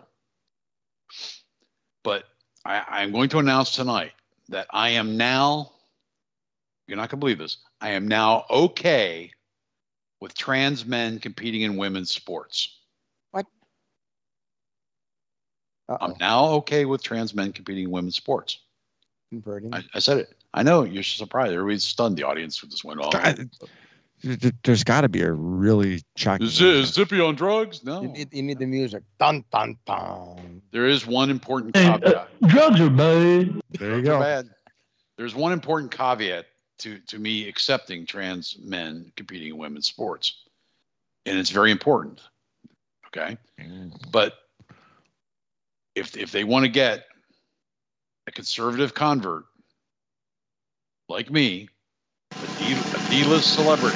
[SPEAKER 5] but I'm going to announce tonight that I am now. You're not going to believe this. I am now okay with trans men competing in women's sports.
[SPEAKER 6] What?
[SPEAKER 5] I'm now okay with trans men competing in women's sports.
[SPEAKER 6] Converting.
[SPEAKER 5] I said it. I know you're surprised. Everybody's stunned. The audience with this went off.
[SPEAKER 7] There's got to be a really shocking.
[SPEAKER 5] Is Zippy on drugs? No.
[SPEAKER 6] You need the music. Dun dun dun.
[SPEAKER 5] There is one important caveat.
[SPEAKER 14] Drugs are bad.
[SPEAKER 7] There you go.
[SPEAKER 5] Bad. There's one important caveat to me accepting trans men competing in women's sports, and it's very important. Okay, but if they want to get a conservative convert like me, a D-list celebrity,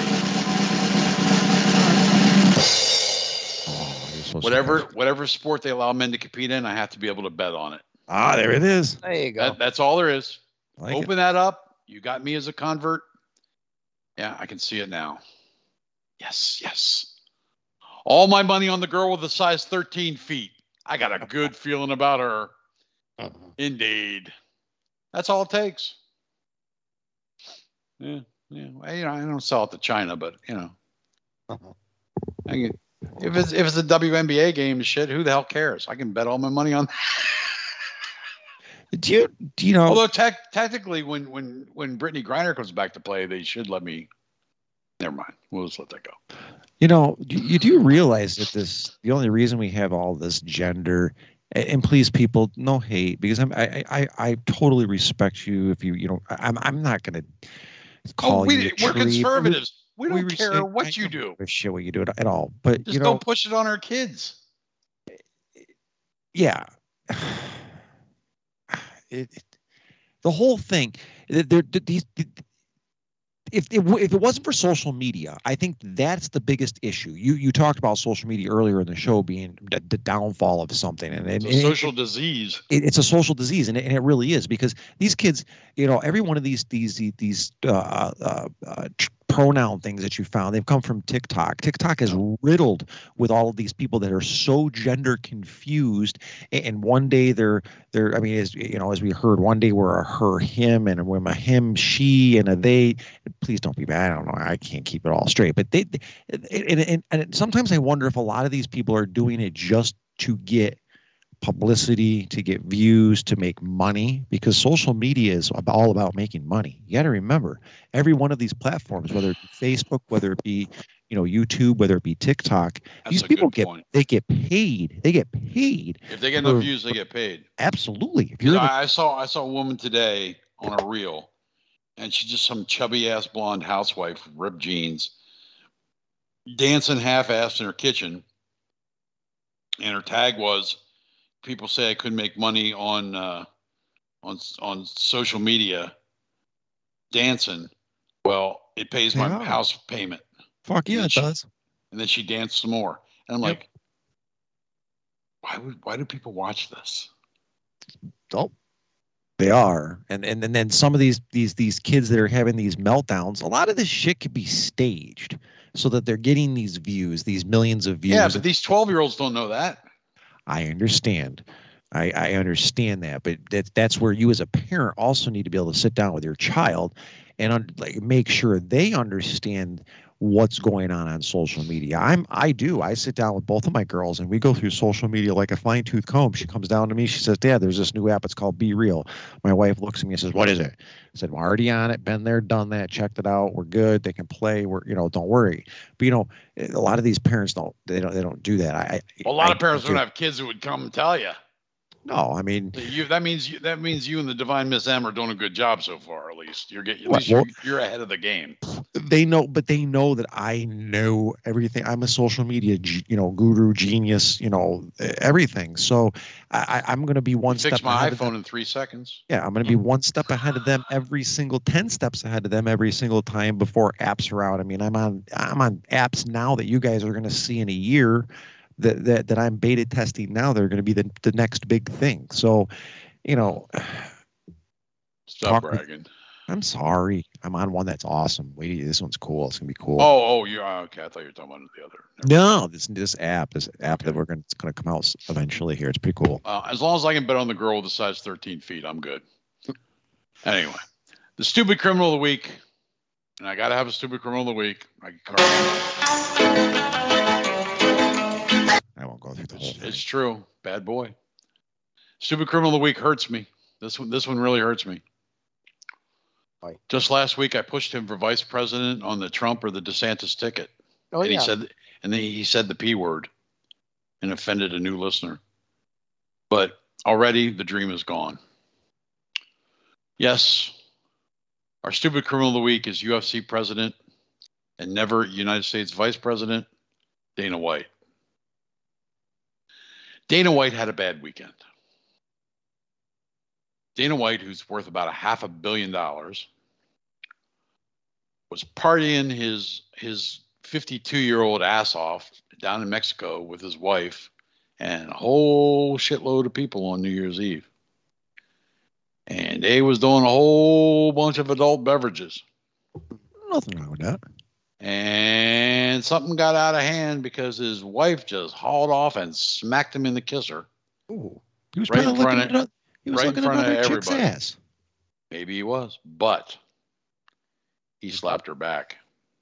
[SPEAKER 5] whatever sport they allow men to compete in, I have to be able to bet on it.
[SPEAKER 7] There it is.
[SPEAKER 6] There you go.
[SPEAKER 5] That's all there is.
[SPEAKER 7] Like
[SPEAKER 5] Open that up. You got me as a convert. Yeah, I can see it now. Yes. All my money on the girl with the size 13 feet. I got a good feeling about her. Indeed. That's all it takes. Yeah. I don't sell it to China, but if it's a WNBA game, shit, who the hell cares? I can bet all my money on.
[SPEAKER 7] Do you know?
[SPEAKER 5] Although technically, when Brittany Griner comes back to play, they should let me. Never mind. We'll just let that go.
[SPEAKER 7] You do realize that the only reason we have all this gender, and please, people, no hate, because I totally respect you. If I'm not going to call you.
[SPEAKER 5] We're conservatives. We don't care what you do.
[SPEAKER 7] Shit, what you do at all, but
[SPEAKER 5] just don't push it on our kids.
[SPEAKER 7] Yeah. The whole thing, if it wasn't for social media, I think that's the biggest issue. You talked about social media earlier in the show being the downfall of something, and
[SPEAKER 5] it's a social disease.
[SPEAKER 7] It's a social disease, and it really is, because these kids, every one of these pronoun things that you found, they've come from TikTok. TikTok is riddled with all of these people that are so gender confused, and one day they're I mean, as we heard, one day we're a her, him, and we're a him, she, and a they. Please don't be bad. I don't know. I can't keep it all straight, but and sometimes I wonder if a lot of these people are doing it just to get publicity, to get views, to make money, because social media is all about making money. You got to remember, every one of these platforms, whether it be Facebook, whether it be YouTube, whether it be TikTok, these people get paid. They get paid.
[SPEAKER 5] If they get enough views, they get paid.
[SPEAKER 7] Absolutely.
[SPEAKER 5] I saw a woman today on a reel, and she's just some chubby ass blonde housewife with ripped jeans, dancing half-assed in her kitchen, and her tag was, "People say I couldn't make money on social media dancing. Well, it pays my house payment."
[SPEAKER 7] Fuck yeah, it does.
[SPEAKER 5] And then she danced some more, and I'm like, why do people watch this?
[SPEAKER 7] Oh, they are, and then some of these kids that are having these meltdowns, a lot of this shit could be staged so that they're getting these views, these millions of views.
[SPEAKER 5] Yeah, but these 12-year-olds don't know that.
[SPEAKER 7] I understand. I understand that, but that's where you as a parent also need to be able to sit down with your child and make sure they understand what's going on social media. I sit down with both of my girls and we go through social media like a fine tooth comb. She comes down to me, she says, "Dad, there's this new app, it's called Be Real." My wife looks at me and says, "What is it?" I said, "We're already on it, been there, done that, checked it out, we're good, they can play, don't worry." But a lot of these parents don't do that.
[SPEAKER 5] A lot of parents don't have kids who would come and tell you.
[SPEAKER 7] No, I mean,
[SPEAKER 5] that means you and the Divine Miss M are doing a good job so far. At least you're ahead of the game.
[SPEAKER 7] They know that I know everything. I'm a social media, guru, genius, everything. So I'm going to be one step.
[SPEAKER 5] Fix my iPhone in 3 seconds.
[SPEAKER 7] Yeah, I'm going to be one step ahead of them 10 steps ahead of them every single time before apps are out. I mean, I'm on apps now that you guys are going to see in a year. That I'm beta testing now, they're going to be the next big thing. So,
[SPEAKER 5] stop bragging.
[SPEAKER 7] I'm sorry. I'm on one that's awesome. Wait, this one's cool. It's going to be cool.
[SPEAKER 5] Oh, yeah. Okay, I thought you were talking about the other.
[SPEAKER 7] No, this app that it's going to come out eventually here. It's pretty cool.
[SPEAKER 5] As long as I can bet on the girl with the size 13 feet, I'm good. Anyway, the stupid criminal of the week, and I got to have a stupid criminal of the week.
[SPEAKER 7] I won't go through the whole thing.
[SPEAKER 5] It's true. Bad boy. Stupid criminal of the week hurts me. This one really hurts me.
[SPEAKER 6] Why?
[SPEAKER 5] Just last week, I pushed him for vice president on the Trump or the DeSantis ticket.
[SPEAKER 6] Oh,
[SPEAKER 5] and
[SPEAKER 6] yeah.
[SPEAKER 5] he said the P word and offended a new listener. But already the dream is gone. Yes, our stupid criminal of the week is UFC president and never United States vice president, Dana White. Dana White had a bad weekend. Dana White, who's worth about $500 million, was partying his 52-year-old ass off down in Mexico with his wife and a whole shitload of people on New Year's Eve. And they was doing a whole bunch of adult beverages.
[SPEAKER 7] Nothing wrong with that.
[SPEAKER 5] And something got out of hand because his wife just hauled off and smacked him in the kisser.
[SPEAKER 7] Ooh. He was
[SPEAKER 5] right in front
[SPEAKER 7] of everybody. Ass.
[SPEAKER 5] Maybe he was, but he slapped her back.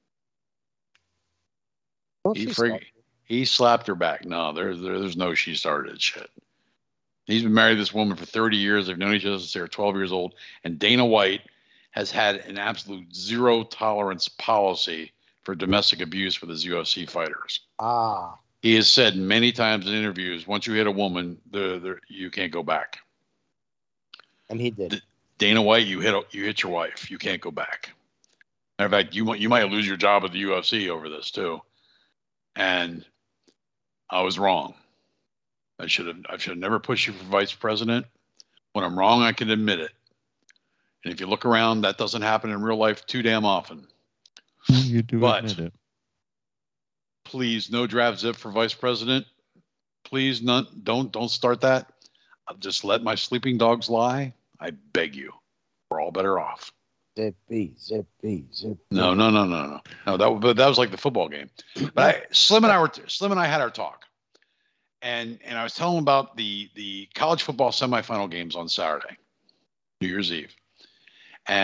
[SPEAKER 5] He slapped her back. No, there's no she started shit. He's been married to this woman for 30 years. They've known each other since they were 12 years old. And Dana White has had an absolute zero tolerance policy for domestic abuse with his UFC fighters. He has said many times in interviews, once you hit a woman, you can't go back.
[SPEAKER 6] And he did.
[SPEAKER 5] Dana White, you hit your wife, you can't go back. Matter of fact, you might lose your job at the UFC over this too. And I was wrong. I should have never pushed you for vice president. When I'm wrong, I can admit it. And if you look around, that doesn't happen in real life too damn often.
[SPEAKER 7] You do admit it.
[SPEAKER 5] Please, no draft zip for vice president. Please, don't start that. I'll just let my sleeping dogs lie. I beg you. We're all better off.
[SPEAKER 6] Zippy.
[SPEAKER 5] No. No, that was like the football game. But Slim and I had our talk, and I was telling him about the college football semifinal games on Saturday, New Year's Eve, and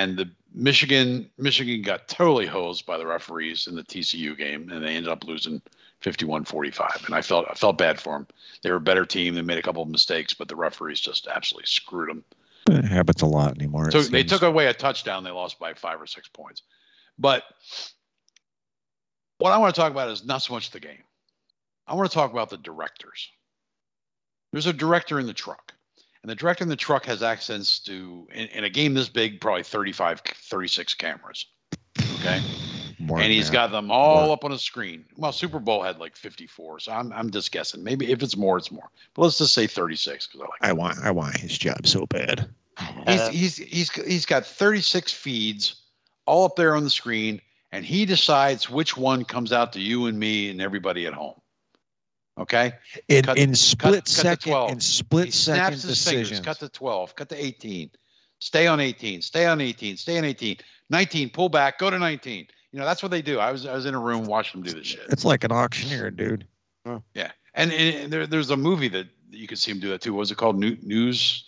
[SPEAKER 5] Michigan got totally hosed by the referees in the TCU game, and they ended up losing 51-45. And I felt bad for them. They were a better team. They made a couple of mistakes, but the referees just absolutely screwed them.
[SPEAKER 7] It happens a lot anymore.
[SPEAKER 5] So they took away a touchdown. They lost by 5 or 6 points. But what I want to talk about is not so much the game. I want to talk about the directors. There's a director in the truck. And the director in the truck has access to, in a game this big, probably 35, 36 cameras. Okay? And he's got them all up on a screen. Well, Super Bowl had like 54, so I'm just guessing. Maybe if it's more, it's more. But let's just say 36 because I
[SPEAKER 7] want his job so bad.
[SPEAKER 5] He's got 36 feeds all up there on the screen, and he decides which one comes out to you and me and everybody at home. Okay?
[SPEAKER 7] In split
[SPEAKER 5] cut
[SPEAKER 7] second
[SPEAKER 5] snaps his
[SPEAKER 7] decisions.
[SPEAKER 5] fingers. Cut to 12. Cut to 18. Stay on 18. Stay on 18. Stay on 18. 19. Pull back. Go to 19. You know, that's what they do. I was in a room watching them do this shit.
[SPEAKER 7] It's like an auctioneer, dude.
[SPEAKER 5] Yeah. And there's a movie that you could see him do that too. What was it called? Newsweek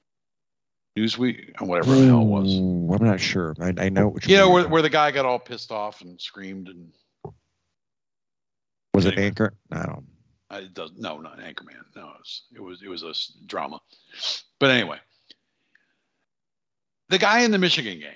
[SPEAKER 5] or whatever the hell it was.
[SPEAKER 7] I'm not sure. I know what
[SPEAKER 5] where the guy got all pissed off and screamed and
[SPEAKER 7] was it Anchor? I don't.
[SPEAKER 5] It does no, not Anchorman. No, it was a drama. But anyway, the guy in the Michigan game.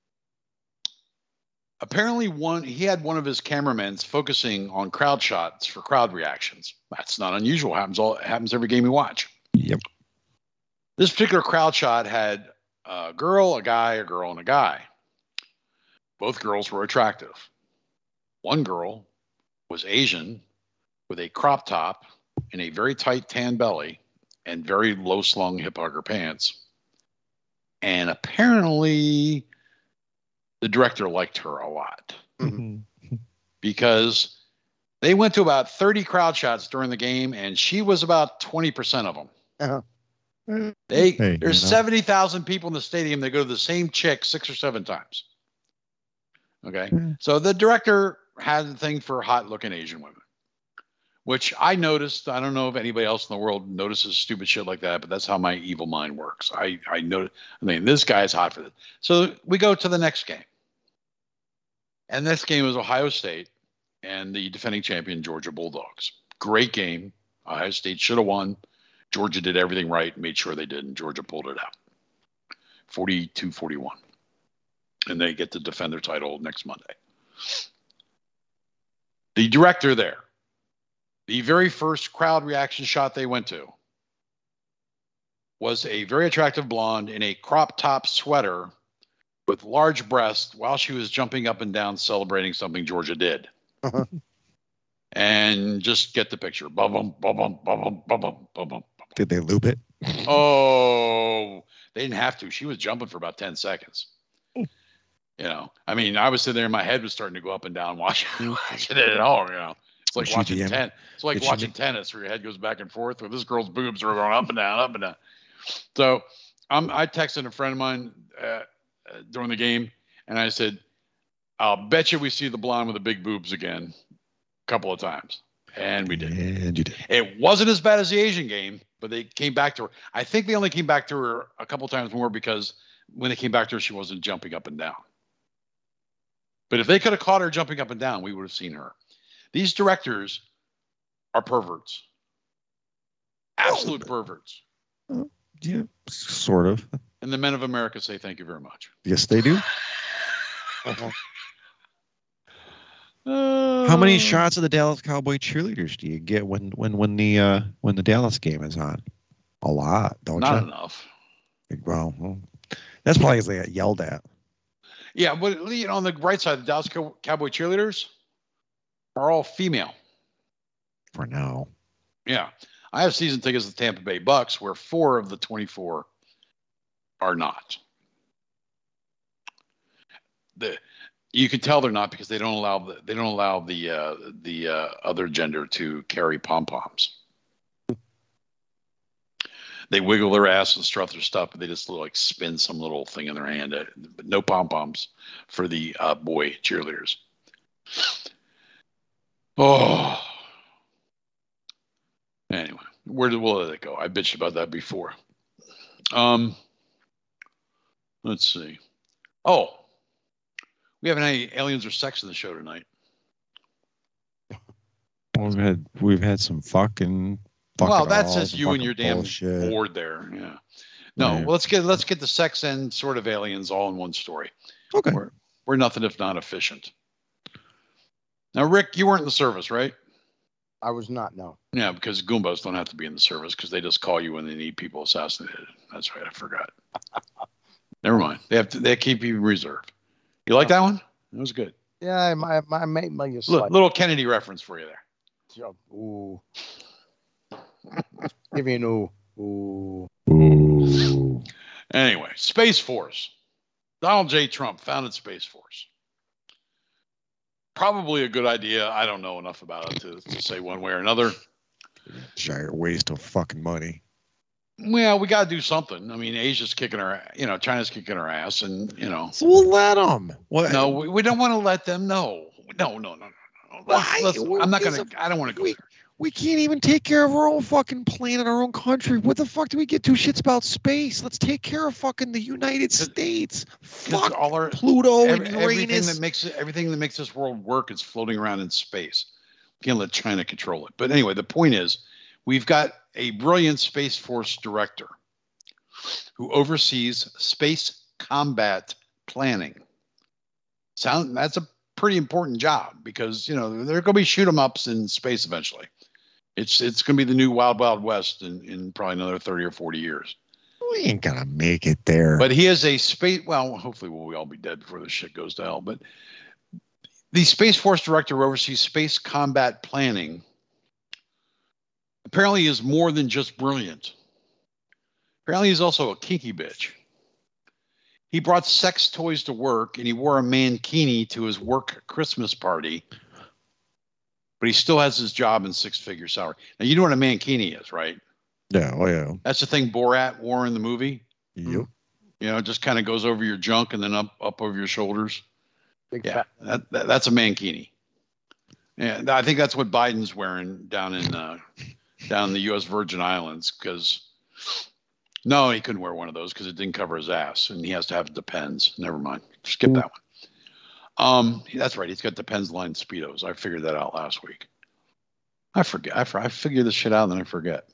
[SPEAKER 5] Apparently, he had one of his cameramen focusing on crowd shots for crowd reactions. That's not unusual. It happens every game you watch.
[SPEAKER 7] Yep.
[SPEAKER 5] This particular crowd shot had a girl, a guy, a girl, and a guy. Both girls were attractive. One girl was Asian with a crop top and a very tight tan belly and very low-slung hip hugger pants. And apparently the director liked her a lot because they went to about 30 crowd shots during the game, and she was about 20% of them. There's 70,000 people in the stadium. They go to the same chick 6 or 7 times. Okay. So the director had a thing for hot looking Asian women, which I noticed. I don't know if anybody else in the world notices stupid shit like that, but that's how my evil mind works. I noticed, this guy is hot for this. So we go to the next game. And this game was Ohio State and the defending champion Georgia Bulldogs. Great game. Ohio State should have won. Georgia did everything right, made sure they did, and Georgia pulled it out. 42-41. And they get to defend their title next Monday. The director there, the very first crowd reaction shot they went to was a very attractive blonde in a crop top sweater with large breasts while she was jumping up and down celebrating something Georgia did. And just get the picture. Bum, bum, bum, bum, bum, bum, bum, bum.
[SPEAKER 7] Did they loop it?
[SPEAKER 5] Oh, they didn't have to. She was jumping for about 10 seconds. I was sitting there and my head was starting to go up and down watching it at all. It's like watching tennis. It's like watching tennis where your head goes back and forth where this girl's boobs are going up and down, up and down. So I texted a friend of mine during the game, and I said, I'll bet you we see the blonde with the big boobs again a couple of times. And we did.
[SPEAKER 7] And you did.
[SPEAKER 5] It wasn't as bad as the Asian game, but they came back to her. I think they only came back to her a couple of times more because when they came back to her, she wasn't jumping up and down. But if they could have caught her jumping up and down, we would have seen her. These directors are perverts. Absolute perverts.
[SPEAKER 7] Yeah, sort of.
[SPEAKER 5] And the men of America say thank you very much.
[SPEAKER 7] Yes, they do. How many shots of the Dallas Cowboy cheerleaders do you get when the Dallas game is on? A lot, don't you?
[SPEAKER 5] Not enough.
[SPEAKER 7] Well, that's probably because they got yelled at.
[SPEAKER 5] Yeah, but on the right side, the Dallas Cowboy cheerleaders are all female.
[SPEAKER 7] For now.
[SPEAKER 5] Yeah. I have season tickets to the Tampa Bay Bucks where 4 of the 24 are not. You can tell they're not because they don't allow the other gender to carry pom-poms. They wiggle their ass and strut their stuff, but they just spin some little thing in their hand. But no pom-poms for the boy cheerleaders. Oh. Anyway, where did it go? I bitched about that before. Let's see. Oh, We haven't had any aliens or sex in the show tonight.
[SPEAKER 7] Well, we've had some fucking.
[SPEAKER 5] Well, that's just you and your damn board there. Yeah. No,
[SPEAKER 7] Yeah.
[SPEAKER 5] well, let's get the sex and sort of aliens all in one story.
[SPEAKER 7] Okay.
[SPEAKER 5] We're nothing if not efficient. Now, Rick, you weren't in the service, right?
[SPEAKER 6] I was not. No.
[SPEAKER 5] Yeah, because Goombas don't have to be in the service because they just call you when they need people assassinated. That's right. I forgot. Never mind. They keep you in reserve. You like that one? It was good.
[SPEAKER 6] Yeah, I made my
[SPEAKER 5] little Kennedy reference for you there.
[SPEAKER 6] Ooh. Give me an ooh. Ooh.
[SPEAKER 7] Ooh.
[SPEAKER 5] Anyway, Space Force. Donald J. Trump founded Space Force. Probably a good idea. I don't know enough about it to say one way or another.
[SPEAKER 7] Giant waste of fucking money.
[SPEAKER 5] Well, we got to do something. I mean, Asia's kicking our, China's kicking our ass, and
[SPEAKER 7] So we'll let them. What?
[SPEAKER 5] No, we don't want to let them. No.
[SPEAKER 7] Why?
[SPEAKER 5] I'm not gonna. I don't want to go there.
[SPEAKER 7] We can't even take care of our own fucking planet, our own country. What the fuck do we get two shits about space? Let's take care of fucking the United States. Fuck
[SPEAKER 5] all our
[SPEAKER 7] Pluto and
[SPEAKER 5] everything
[SPEAKER 7] Uranus.
[SPEAKER 5] Everything that makes this world work is floating around in space. We can't let China control it. But anyway, the point is, we've got a brilliant Space Force director who oversees space combat planning. That's a pretty important job because there are going to be shoot 'em ups in space eventually. It's going to be the new Wild Wild West in probably another 30 or 40 years.
[SPEAKER 7] We ain't gonna make it there.
[SPEAKER 5] But he is a space. Well, hopefully we'll all be dead before this shit goes to hell. But the Space Force director who oversees space combat planning apparently is more than just brilliant. Apparently he's also a kinky bitch. He brought sex toys to work and he wore a mankini to his work Christmas party. But he still has his job and six-figure salary. Now, you know what a mankini is, right?
[SPEAKER 7] Yeah, oh yeah.
[SPEAKER 5] That's the thing Borat wore in the movie.
[SPEAKER 7] Yep.
[SPEAKER 5] It just kind of goes over your junk and then up over your shoulders.
[SPEAKER 6] Big
[SPEAKER 5] Yeah, that's a mankini. Yeah, I think that's what Biden's wearing down in the U.S. Virgin Islands because no, he couldn't wear one of those because it didn't cover his ass and he has to have Depends. Never mind. Skip that one. That's right. He's got Depends line Speedos. I figured that out last week. I forget. I figure this shit out and then I forget.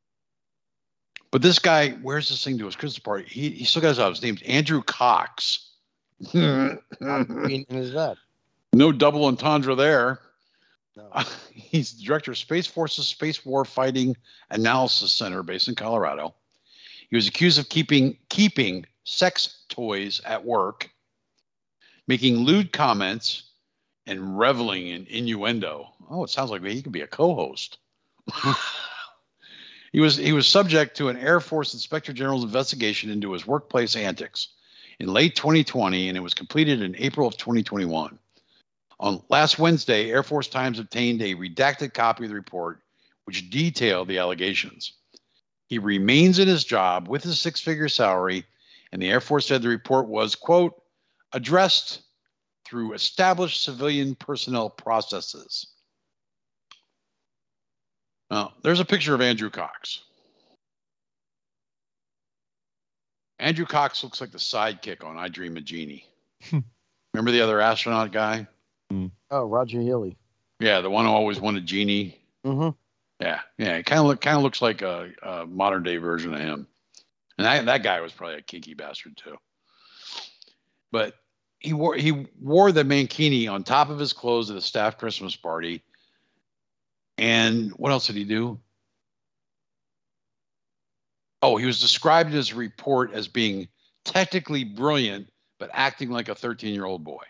[SPEAKER 5] But this guy wears this thing to his Christmas party. He still got his name's Andrew Cox.
[SPEAKER 6] How convenient is that?
[SPEAKER 5] No double entendre there.
[SPEAKER 6] No.
[SPEAKER 5] He's the director of Space Force's Space War Fighting Analysis Center based in Colorado. He was accused of keeping sex toys at work, making lewd comments, and reveling in innuendo. Oh, it sounds like he could be a co-host. He was subject to an Air Force Inspector General's investigation into his workplace antics in late 2020, and it was completed in April of 2021. On last Wednesday, Air Force Times obtained a redacted copy of the report, which detailed the allegations. He remains in his job with his six-figure salary, and the Air Force said the report was, quote, addressed through established civilian personnel processes. Now, there's a picture of Andrew Cox. Andrew Cox looks like the sidekick on I Dream of Jeannie. Remember the other astronaut guy?
[SPEAKER 6] Oh, Roger Healy.
[SPEAKER 5] Yeah, the one who always wanted Jeannie.
[SPEAKER 6] Mm-hmm.
[SPEAKER 5] Yeah. It kind of looks like a modern day version of him. And that guy was probably a kinky bastard too. But he wore the mankini on top of his clothes at a staff Christmas party. And what else did he do? Oh, he was described in his report as being technically brilliant, but acting like a 13-year-old boy.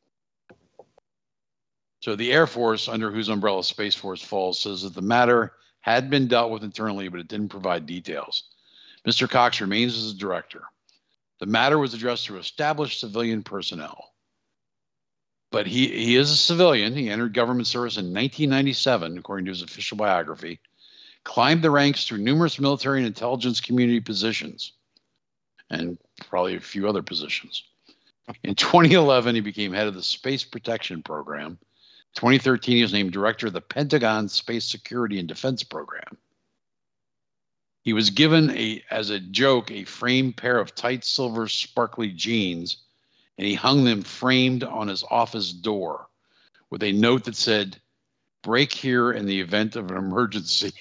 [SPEAKER 5] So the Air Force, under whose umbrella Space Force falls, says that the matter had been dealt with internally, but it didn't provide details. Mr. Cox remains as a director. The matter was addressed through established civilian personnel. But he is a civilian. He entered government service in 1997, according to his official biography, climbed the ranks through numerous military and intelligence community positions, and probably a few other positions. In 2011, he became head of the Space Protection Program. 2013, he was named director of the Pentagon Space Security and Defense Program. He was given, as a joke, a framed pair of tight silver sparkly jeans and he hung them framed on his office door with a note that said, "Break here in the event of an emergency."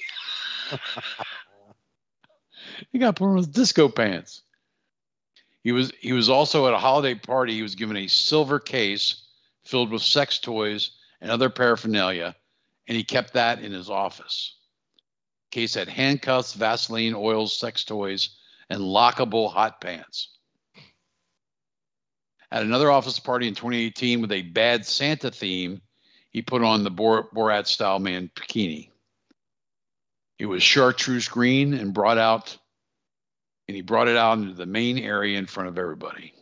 [SPEAKER 5] He got put on his disco pants. He was also at a holiday party. He was given a silver case filled with sex toys and other paraphernalia, and he kept that in his office. The case had handcuffs, Vaseline, oils, sex toys, and lockable hot pants. At another office party in 2018 with a Bad Santa theme, he put on the Borat-style man bikini. It was chartreuse green and he brought it out into the main area in front of everybody.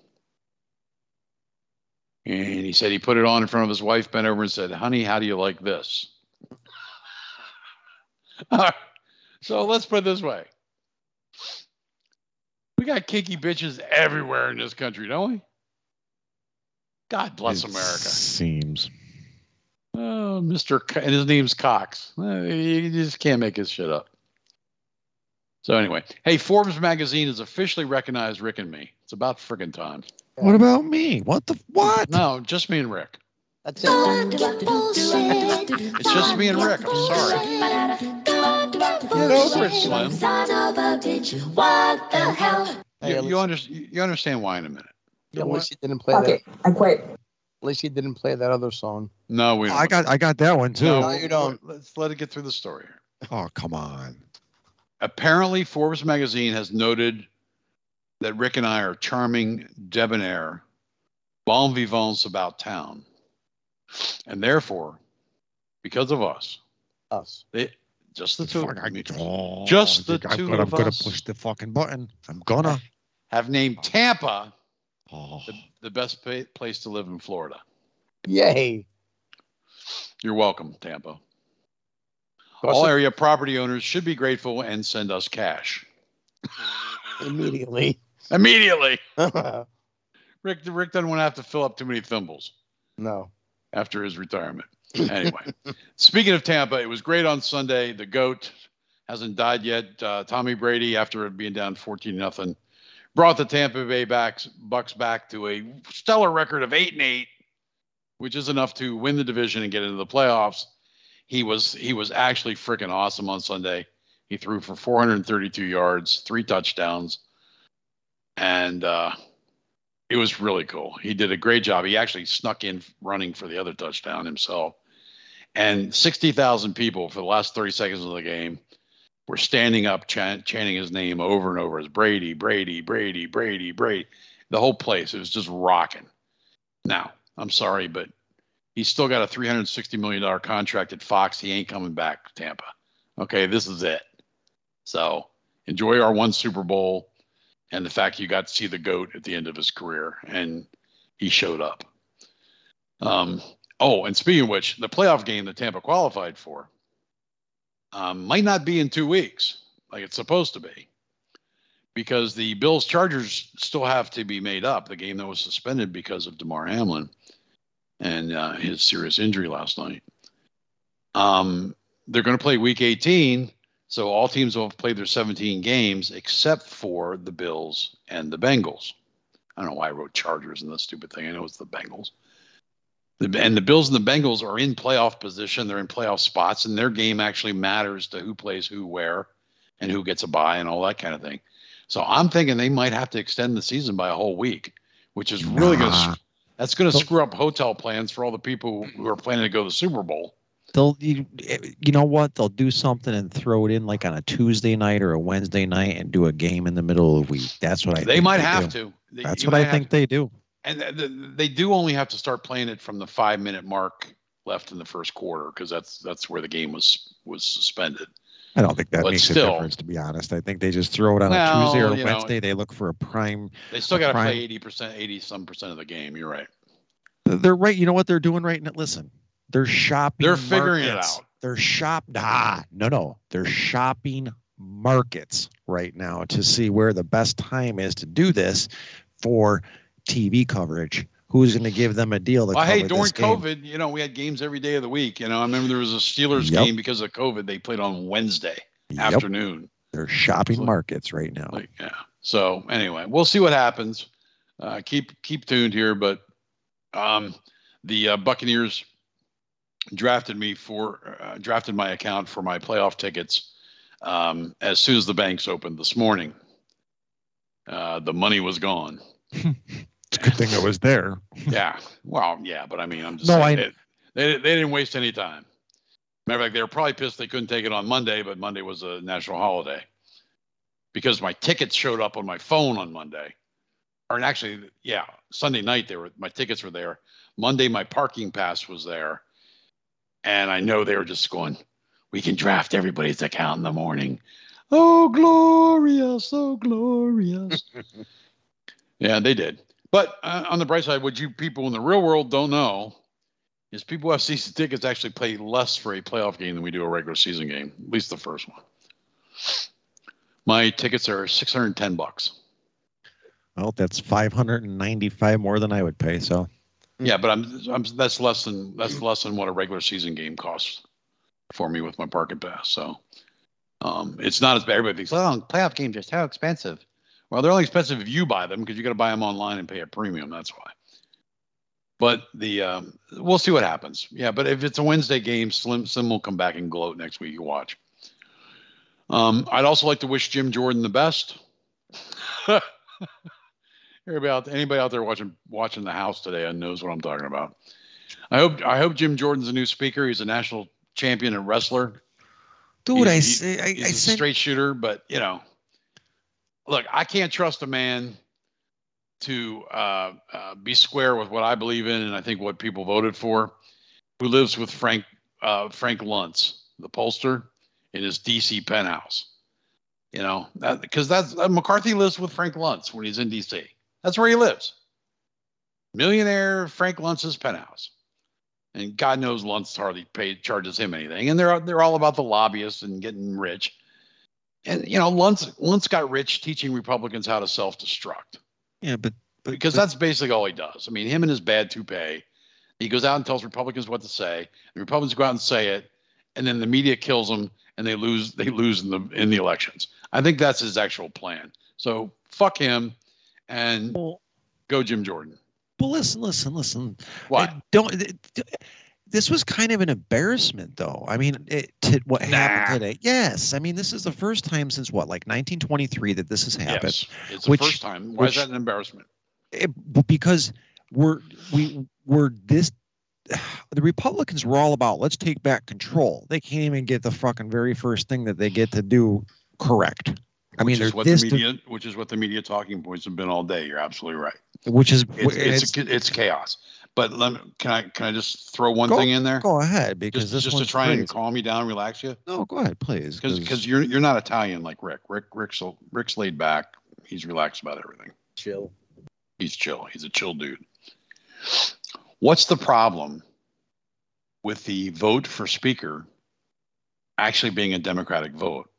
[SPEAKER 5] And he said he put it on in front of his wife, bent over and said, "Honey, how do you like this?" All right. So let's put it this way. We got kinky bitches everywhere in this country, don't we? God bless America.
[SPEAKER 7] Seems.
[SPEAKER 5] Oh, and his name's Cox. You just can't make his shit up. So anyway, hey, Forbes magazine has officially recognized Rick and me. It's about friggin' time.
[SPEAKER 7] What about me? What?
[SPEAKER 5] No, just me and Rick.
[SPEAKER 6] That's it.
[SPEAKER 5] It's just me and Rick. I'm sorry. Get over it, Slim.
[SPEAKER 4] What the hell?
[SPEAKER 6] Hey,
[SPEAKER 5] You understand why in a minute.
[SPEAKER 6] at least he didn't play
[SPEAKER 8] Fuck
[SPEAKER 6] that.
[SPEAKER 8] it. I quit.
[SPEAKER 6] At least he didn't play that other song.
[SPEAKER 5] No, we don't.
[SPEAKER 7] I got that one too.
[SPEAKER 5] No,
[SPEAKER 6] you don't.
[SPEAKER 5] Let's let it get through the story here.
[SPEAKER 7] Oh, come on.
[SPEAKER 5] Apparently, Forbes magazine has noted that Rick and I are charming, debonair, bon vivants about town. And therefore, because of us, just the two of us, just the two of
[SPEAKER 7] I'm gonna
[SPEAKER 5] us
[SPEAKER 7] push the fucking button. I'm gonna
[SPEAKER 5] have named Tampa the best place to live in Florida.
[SPEAKER 6] Yay.
[SPEAKER 5] You're welcome, Tampa. All area property owners should be grateful and send us cash.
[SPEAKER 6] Immediately.
[SPEAKER 5] Rick doesn't want to have to fill up too many thimbles.
[SPEAKER 6] No.
[SPEAKER 5] After his retirement. Anyway, speaking of Tampa, it was great on Sunday. The GOAT hasn't died yet. Tommy Brady, after being down 14-0, brought the Tampa Bay Bucks back to a stellar record of 8-8, which is enough to win the division and get into the playoffs. He was actually freaking awesome on Sunday. He threw for 432 yards, 3 touchdowns, and it was really cool. He did a great job. He actually snuck in running for the other touchdown himself. And 60,000 people for the last 30 seconds of the game were standing up chanting his name over and over as Brady, Brady, Brady, Brady, Brady. The whole place, it was just rocking. Now, I'm sorry, but he's still got a $360 million contract at Fox. He ain't coming back to Tampa. Okay, this is it. So enjoy our one Super Bowl and the fact you got to see the GOAT at the end of his career, and he showed up. And speaking of which, the playoff game that Tampa qualified for might not be in 2 weeks like it's supposed to be, because the Bills-Chargers still have to be made up, the game that was suspended because of Damar Hamlin and his serious injury last night. They're going to play Week 18, so all teams will have played their 17 games except for the Bills and the Bengals. I don't know why I wrote Chargers in this stupid thing. I know it's the Bengals. And the Bills and the Bengals are in playoff position. They're in playoff spots, and their game actually matters to who plays who where and who gets a bye and all that kind of thing. So I'm thinking they might have to extend the season by a whole week, which is really going to screw up hotel plans for all the people who are planning to go to the Super Bowl.
[SPEAKER 7] You know what? They'll do something and throw it in like on a Tuesday night or a Wednesday night and do a game in the middle of the week. That's what I think
[SPEAKER 5] they might have to.
[SPEAKER 7] That's what I think they do.
[SPEAKER 5] And they do only have to start playing it from the 5-minute mark left in the first quarter, because that's where the game was suspended.
[SPEAKER 7] I don't think that
[SPEAKER 5] But
[SPEAKER 7] makes
[SPEAKER 5] still,
[SPEAKER 7] a difference, to be honest. I think they just throw it on a Tuesday or a Wednesday. They look for a prime.
[SPEAKER 5] They still got to play 80% of the game. You're right.
[SPEAKER 7] They're right. You know what they're doing right now? Listen, they're shopping.
[SPEAKER 5] They're figuring
[SPEAKER 7] markets.
[SPEAKER 5] it out.
[SPEAKER 7] They're shopping markets right now to see where the best time is to do this for TV coverage. Who's going to give them a deal?
[SPEAKER 5] During COVID, we had games every day of the week. I remember there was a Steelers game because of COVID. They played on Wednesday afternoon.
[SPEAKER 7] They're shopping markets right now.
[SPEAKER 5] So anyway, we'll see what happens. keep tuned here. But the Buccaneers drafted my account for my playoff tickets as soon as the banks opened this morning. The money was gone.
[SPEAKER 7] It's a good thing it was there.
[SPEAKER 5] Yeah. Well, yeah, but I mean, I'm just saying they didn't waste any time. Matter of fact, they were probably pissed they couldn't take it on Monday, but Monday was a national holiday because my tickets showed up on my phone on Monday. Or actually, yeah, Sunday night my tickets were there. Monday, my parking pass was there. And I know they were just going, we can draft everybody's account in the morning. Oh, glorious, oh, glorious. Yeah, they did. But on the bright side, what you people in the real world don't know is people who have season tickets actually pay less for a playoff game than we do a regular season game, at least the first one. My tickets are $610.
[SPEAKER 7] Well, that's $595 more than I would pay. So.
[SPEAKER 5] Yeah, but that's less than what a regular season game costs for me with my parking pass. So it's not as bad. Everybody thinks, oh, playoff games are so expensive. Well, they're only expensive if you buy them because you got to buy them online and pay a premium. That's why. But we'll see what happens. Yeah, but if it's a Wednesday game, Sim will come back and gloat next week. You watch. I'd also like to wish Jim Jordan the best. Anybody out there watching the house today knows what I'm talking about. I hope Jim Jordan's a new speaker. He's a national champion and wrestler.
[SPEAKER 7] Dude,
[SPEAKER 5] he's a straight shooter, but look, I can't trust a man to be square with what I believe in and I think what people voted for, who lives with Frank Luntz, the pollster, in his DC penthouse. Because McCarthy lives with Frank Luntz when he's in DC. That's where he lives. Millionaire Frank Luntz's penthouse. And God knows Luntz hardly charges him anything. And they're all about the lobbyists and getting rich. And Luntz got rich teaching Republicans how to self-destruct.
[SPEAKER 7] Yeah, but
[SPEAKER 5] because that's basically all he does. I mean, him and his bad toupee. He goes out and tells Republicans what to say. The Republicans go out and say it, and then the media kills them, and they lose in the elections. I think that's his actual plan. So fuck him, and go Jim Jordan.
[SPEAKER 7] Well, listen.
[SPEAKER 5] What?
[SPEAKER 7] This was kind of an embarrassment, though. I mean, what happened today? Yes. I mean, this is the first time since what, like 1923, that this has happened.
[SPEAKER 5] Yes, it's the first time. Why is that an embarrassment?
[SPEAKER 7] Because the Republicans were all about, let's take back control. They can't even get the fucking very first thing that they get to do correct.
[SPEAKER 5] Which is what the media talking points have been all day. You're absolutely right. It's chaos. But can I just throw one thing in there?
[SPEAKER 7] Go ahead, because
[SPEAKER 5] just to try and calm you down, relax you.
[SPEAKER 7] No, go ahead, please.
[SPEAKER 5] Because you're not Italian like Rick. Rick's laid back. He's relaxed about everything.
[SPEAKER 6] Chill.
[SPEAKER 5] He's chill. He's a chill dude. What's the problem with the vote for speaker actually being a Democratic vote?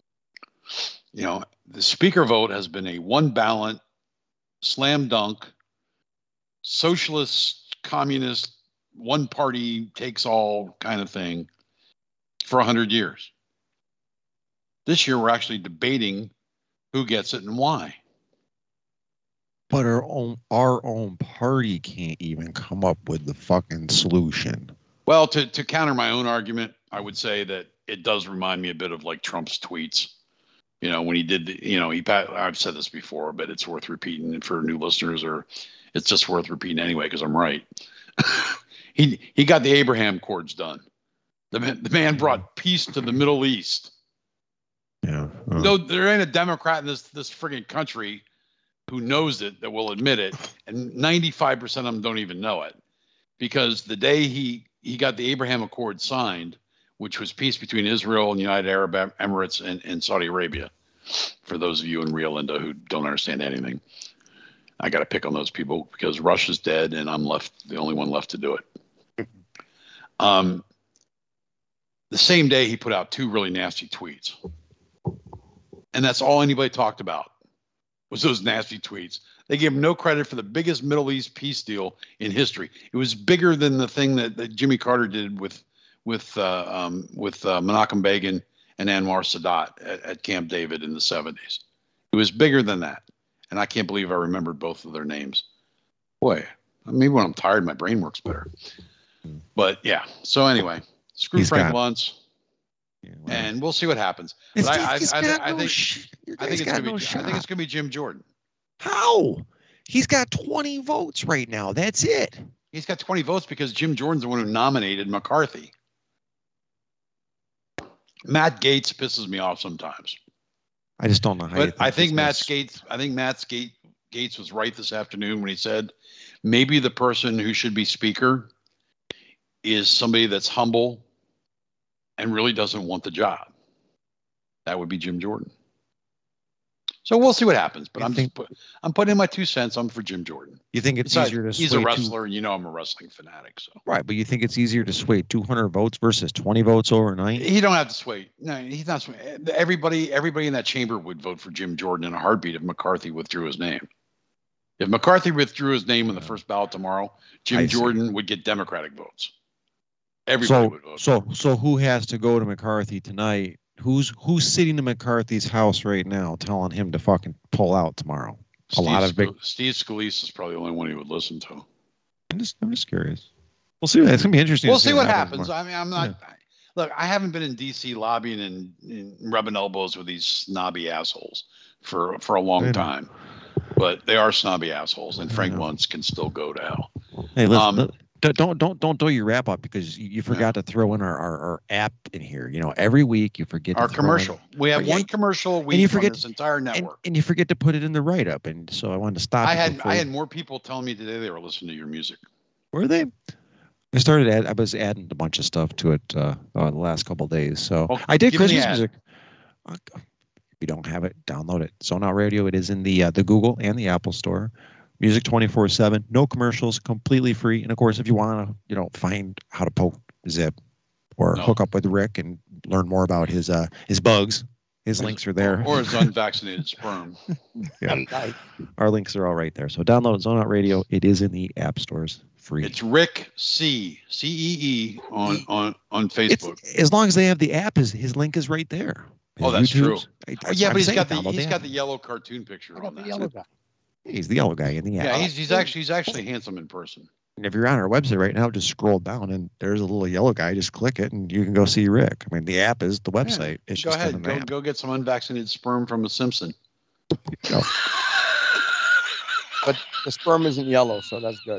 [SPEAKER 5] The speaker vote has been a one ballot, slam dunk, socialist, communist, one party takes all kind of thing for 100 years. This year, we're actually debating who gets it and why.
[SPEAKER 7] But our own party can't even come up with the fucking solution.
[SPEAKER 5] Well, to counter my own argument, I would say that it does remind me a bit of like Trump's tweets. When he did, I've said this before, but it's worth repeating for new listeners, or it's just worth repeating anyway because I'm right. He got the Abraham Accords done. The man brought peace to the Middle East.
[SPEAKER 7] Yeah.
[SPEAKER 5] No, there ain't a Democrat in this frigging country who knows it that will admit it, and 95% of them don't even know it, because the day he got the Abraham Accord signed, which was peace between Israel and the United Arab Emirates and Saudi Arabia. For those of you in Rio Linda who don't understand anything, I got to pick on those people because Russia's dead and I'm the only one left to do it. The same day he put out two really nasty tweets. And that's all anybody talked about was those nasty tweets. They gave him no credit for the biggest Middle East peace deal in history. It was bigger than the thing that Jimmy Carter did with Menachem Begin and Anwar Sadat at Camp David in the 70s. It was bigger than that. and I can't believe I remembered both of their names. Boy, maybe when I'm tired, my brain works better. But yeah. So anyway, screw Frank Luntz, and we'll see what happens. But I think it's gonna be Jim Jordan.
[SPEAKER 7] How? He's got 20 votes right now. That's it.
[SPEAKER 5] He's got 20 votes because Jim Jordan's the one who nominated McCarthy. Matt Gaetz pisses me off sometimes.
[SPEAKER 7] I just don't know how.
[SPEAKER 5] But I think Matt Gaetz was right this afternoon when he said maybe the person who should be speaker is somebody that's humble and really doesn't want the job. That would be Jim Jordan. So we'll see what happens. But I'm putting in my 2 cents. I'm for Jim Jordan.
[SPEAKER 7] You think it's easier to sway?
[SPEAKER 5] He's a wrestler, and you know I'm a wrestling fanatic. So
[SPEAKER 7] right, but you think it's easier to sway 200 votes versus 20 votes overnight?
[SPEAKER 5] He don't have to sway. No, he's not swaying. Everybody in that chamber would vote for Jim Jordan in a heartbeat if McCarthy withdrew his name. If McCarthy withdrew his name in the first ballot tomorrow, Jim Jordan would get Democratic votes. Everybody would vote.
[SPEAKER 7] So who has to go to McCarthy tonight? Who's sitting in McCarthy's house right now telling him to fucking pull out tomorrow?
[SPEAKER 5] Steve Scalise is probably the only one he would listen to.
[SPEAKER 7] I'm just curious. We'll see. It's gonna be interesting.
[SPEAKER 5] We'll see what happens. I mean, I'm not. Yeah. Look, I haven't been in D.C. lobbying and rubbing elbows with these snobby assholes for a long time, but they are snobby assholes, and Frank Luntz can still go to hell.
[SPEAKER 7] Hey, listen. Don't do your wrap up because you forgot to throw in our app in here. You know, every week you forget
[SPEAKER 5] our commercial. We have one commercial a week on this entire network,
[SPEAKER 7] and you forget to put it in the write up. And so I wanted to stop.
[SPEAKER 5] I had more people telling me today they were listening to your music.
[SPEAKER 7] Were they? I was adding a bunch of stuff to it the last couple of days. So I did Christmas music. If you don't have it, download it. Zone Out Radio. It is in the Google and the Apple Store. Music 24/7, no commercials, completely free. And of course, if you want to, find how to poke Zip or hook up with Rick and learn more about his bugs, his links are there.
[SPEAKER 5] Or his unvaccinated sperm.
[SPEAKER 7] Yeah. Our links are all right there. So download Zone Out Radio. It is in the app stores, free.
[SPEAKER 5] It's Rick CEE on Facebook.
[SPEAKER 7] As long as they have the app, his link is right there.
[SPEAKER 5] That's true. But he's got the yellow cartoon picture on that.
[SPEAKER 6] Yellow guy.
[SPEAKER 7] He's the yellow guy in the app.
[SPEAKER 5] Yeah, he's actually handsome in person.
[SPEAKER 7] And if you're on our website right now, just scroll down and there's a little yellow guy. Just click it and you can go see Rick. I mean, the app is the website.
[SPEAKER 5] Yeah. Go ahead. Go get some unvaccinated sperm from a Simpson.
[SPEAKER 6] But the sperm isn't yellow, so that's good.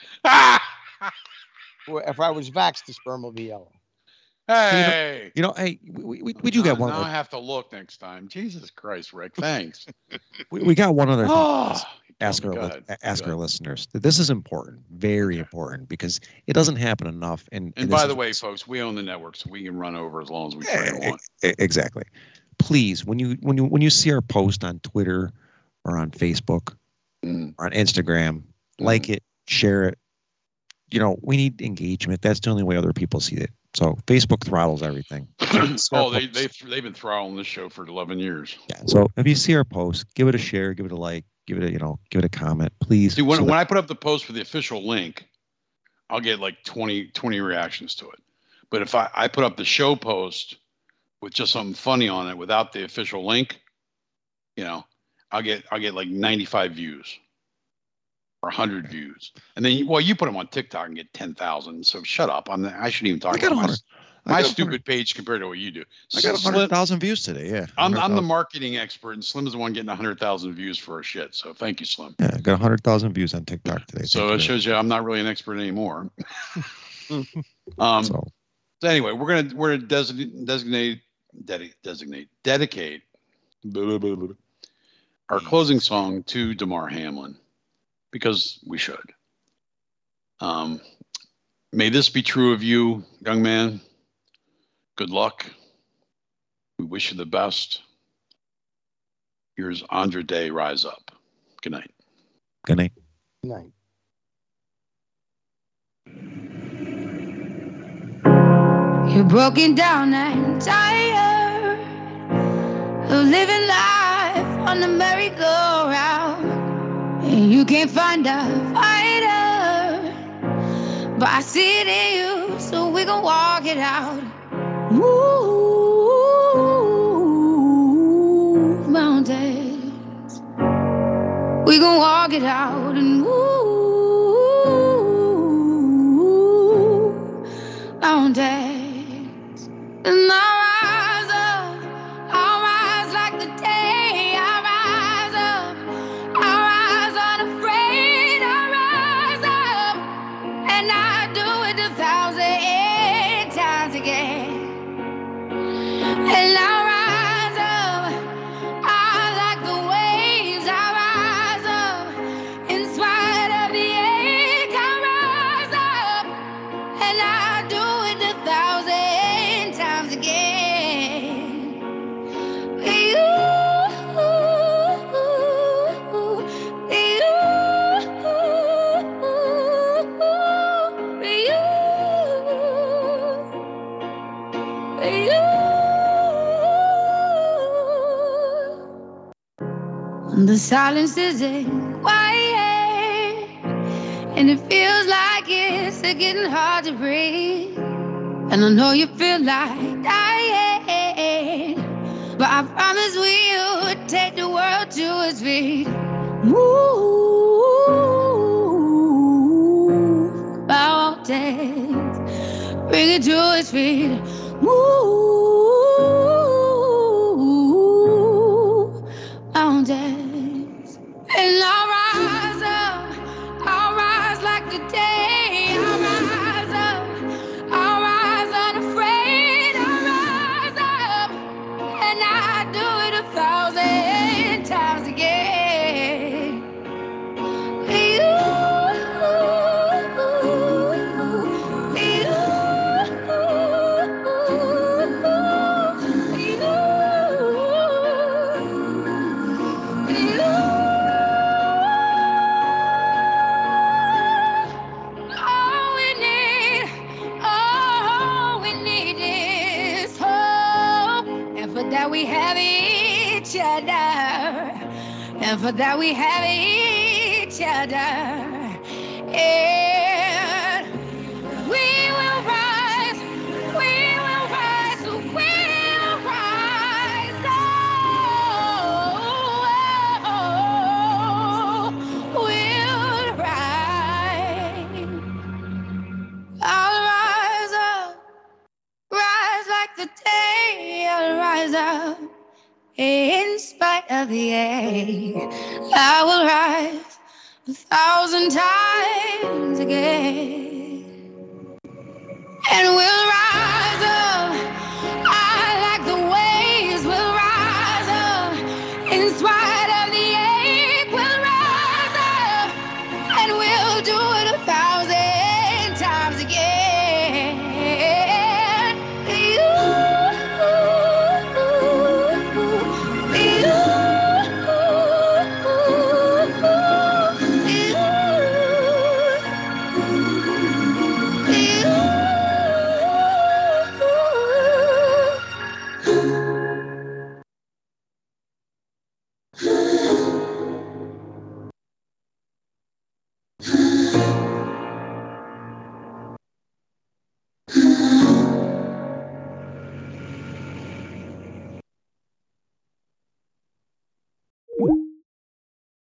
[SPEAKER 6] If I was vaxxed, the sperm will be yellow.
[SPEAKER 5] Hey,
[SPEAKER 7] we do get one.
[SPEAKER 5] Now I have to look next time. Jesus Christ, Rick, thanks.
[SPEAKER 7] we got one other thing. Ask our listeners. This is important, very important, because it doesn't happen enough. And
[SPEAKER 5] by the way, folks, we own the network, so we can run over as long as we want.
[SPEAKER 7] Exactly. Please, when you see our post on Twitter or on Facebook or on Instagram, like it, share it. We need engagement. That's the only way other people see it. So Facebook throttles everything.
[SPEAKER 5] They've been throttling this show for 11 years.
[SPEAKER 7] Yeah. So if you see our post, give it a share, give it a like, give it a comment, please.
[SPEAKER 5] See, when I put up the post for the official link, I'll get like 20 reactions to it. But if I put up the show post with just something funny on it without the official link, I'll get like 95 views. Or 100 views, and then you put them on TikTok and get 10,000. So shut up. I shouldn't even talk about my stupid page compared to what you do.
[SPEAKER 7] I got 100,000 views today. Yeah,
[SPEAKER 5] I'm the marketing expert, and Slim is the one getting 100,000 views for our shit. So thank you, Slim.
[SPEAKER 7] Yeah, I got 100,000 views on TikTok today.
[SPEAKER 5] So it shows you I'm not really an expert anymore. So anyway, we're gonna dedicate our closing song to Damar Hamlin. Because we should. May this be true of you, young man. Good luck. We wish you the best. Here's Andra Day, Rise Up. Good night.
[SPEAKER 7] Good night.
[SPEAKER 6] Good night.
[SPEAKER 4] You're broken down and tired of living life on the merry-go-round. And you can't find a fighter, but I see it in you, so we gon' walk it out. Move mountains, We gon' walk it out and mountains. And I'll rise like the day. I'll rise unafraid. I'll rise up, and I'll do it 1,000 times again. And I'll rise up, I like the waves. I'll rise up, in spite of the ache. I'll rise up, and I'll do it 1,000 times again. You, the silence isn't quiet, and it feels like it's getting hard to breathe. And I know you feel like dying, but I promise we'll take the world to its feet. Move mountains, bring it to its feet. Move mountains, and I'll rise up. I'll rise like the day. I'll rise up. I'll rise unafraid. I'll rise up, and I do it 1,000 times again. That we have each other, and for that we have each other, and we will rise, we will rise, we will rise, we'll rise. I'll rise up, rise like the day. I'll rise up, in spite of the ache. I will rise 1,000 times again, and we'll rise.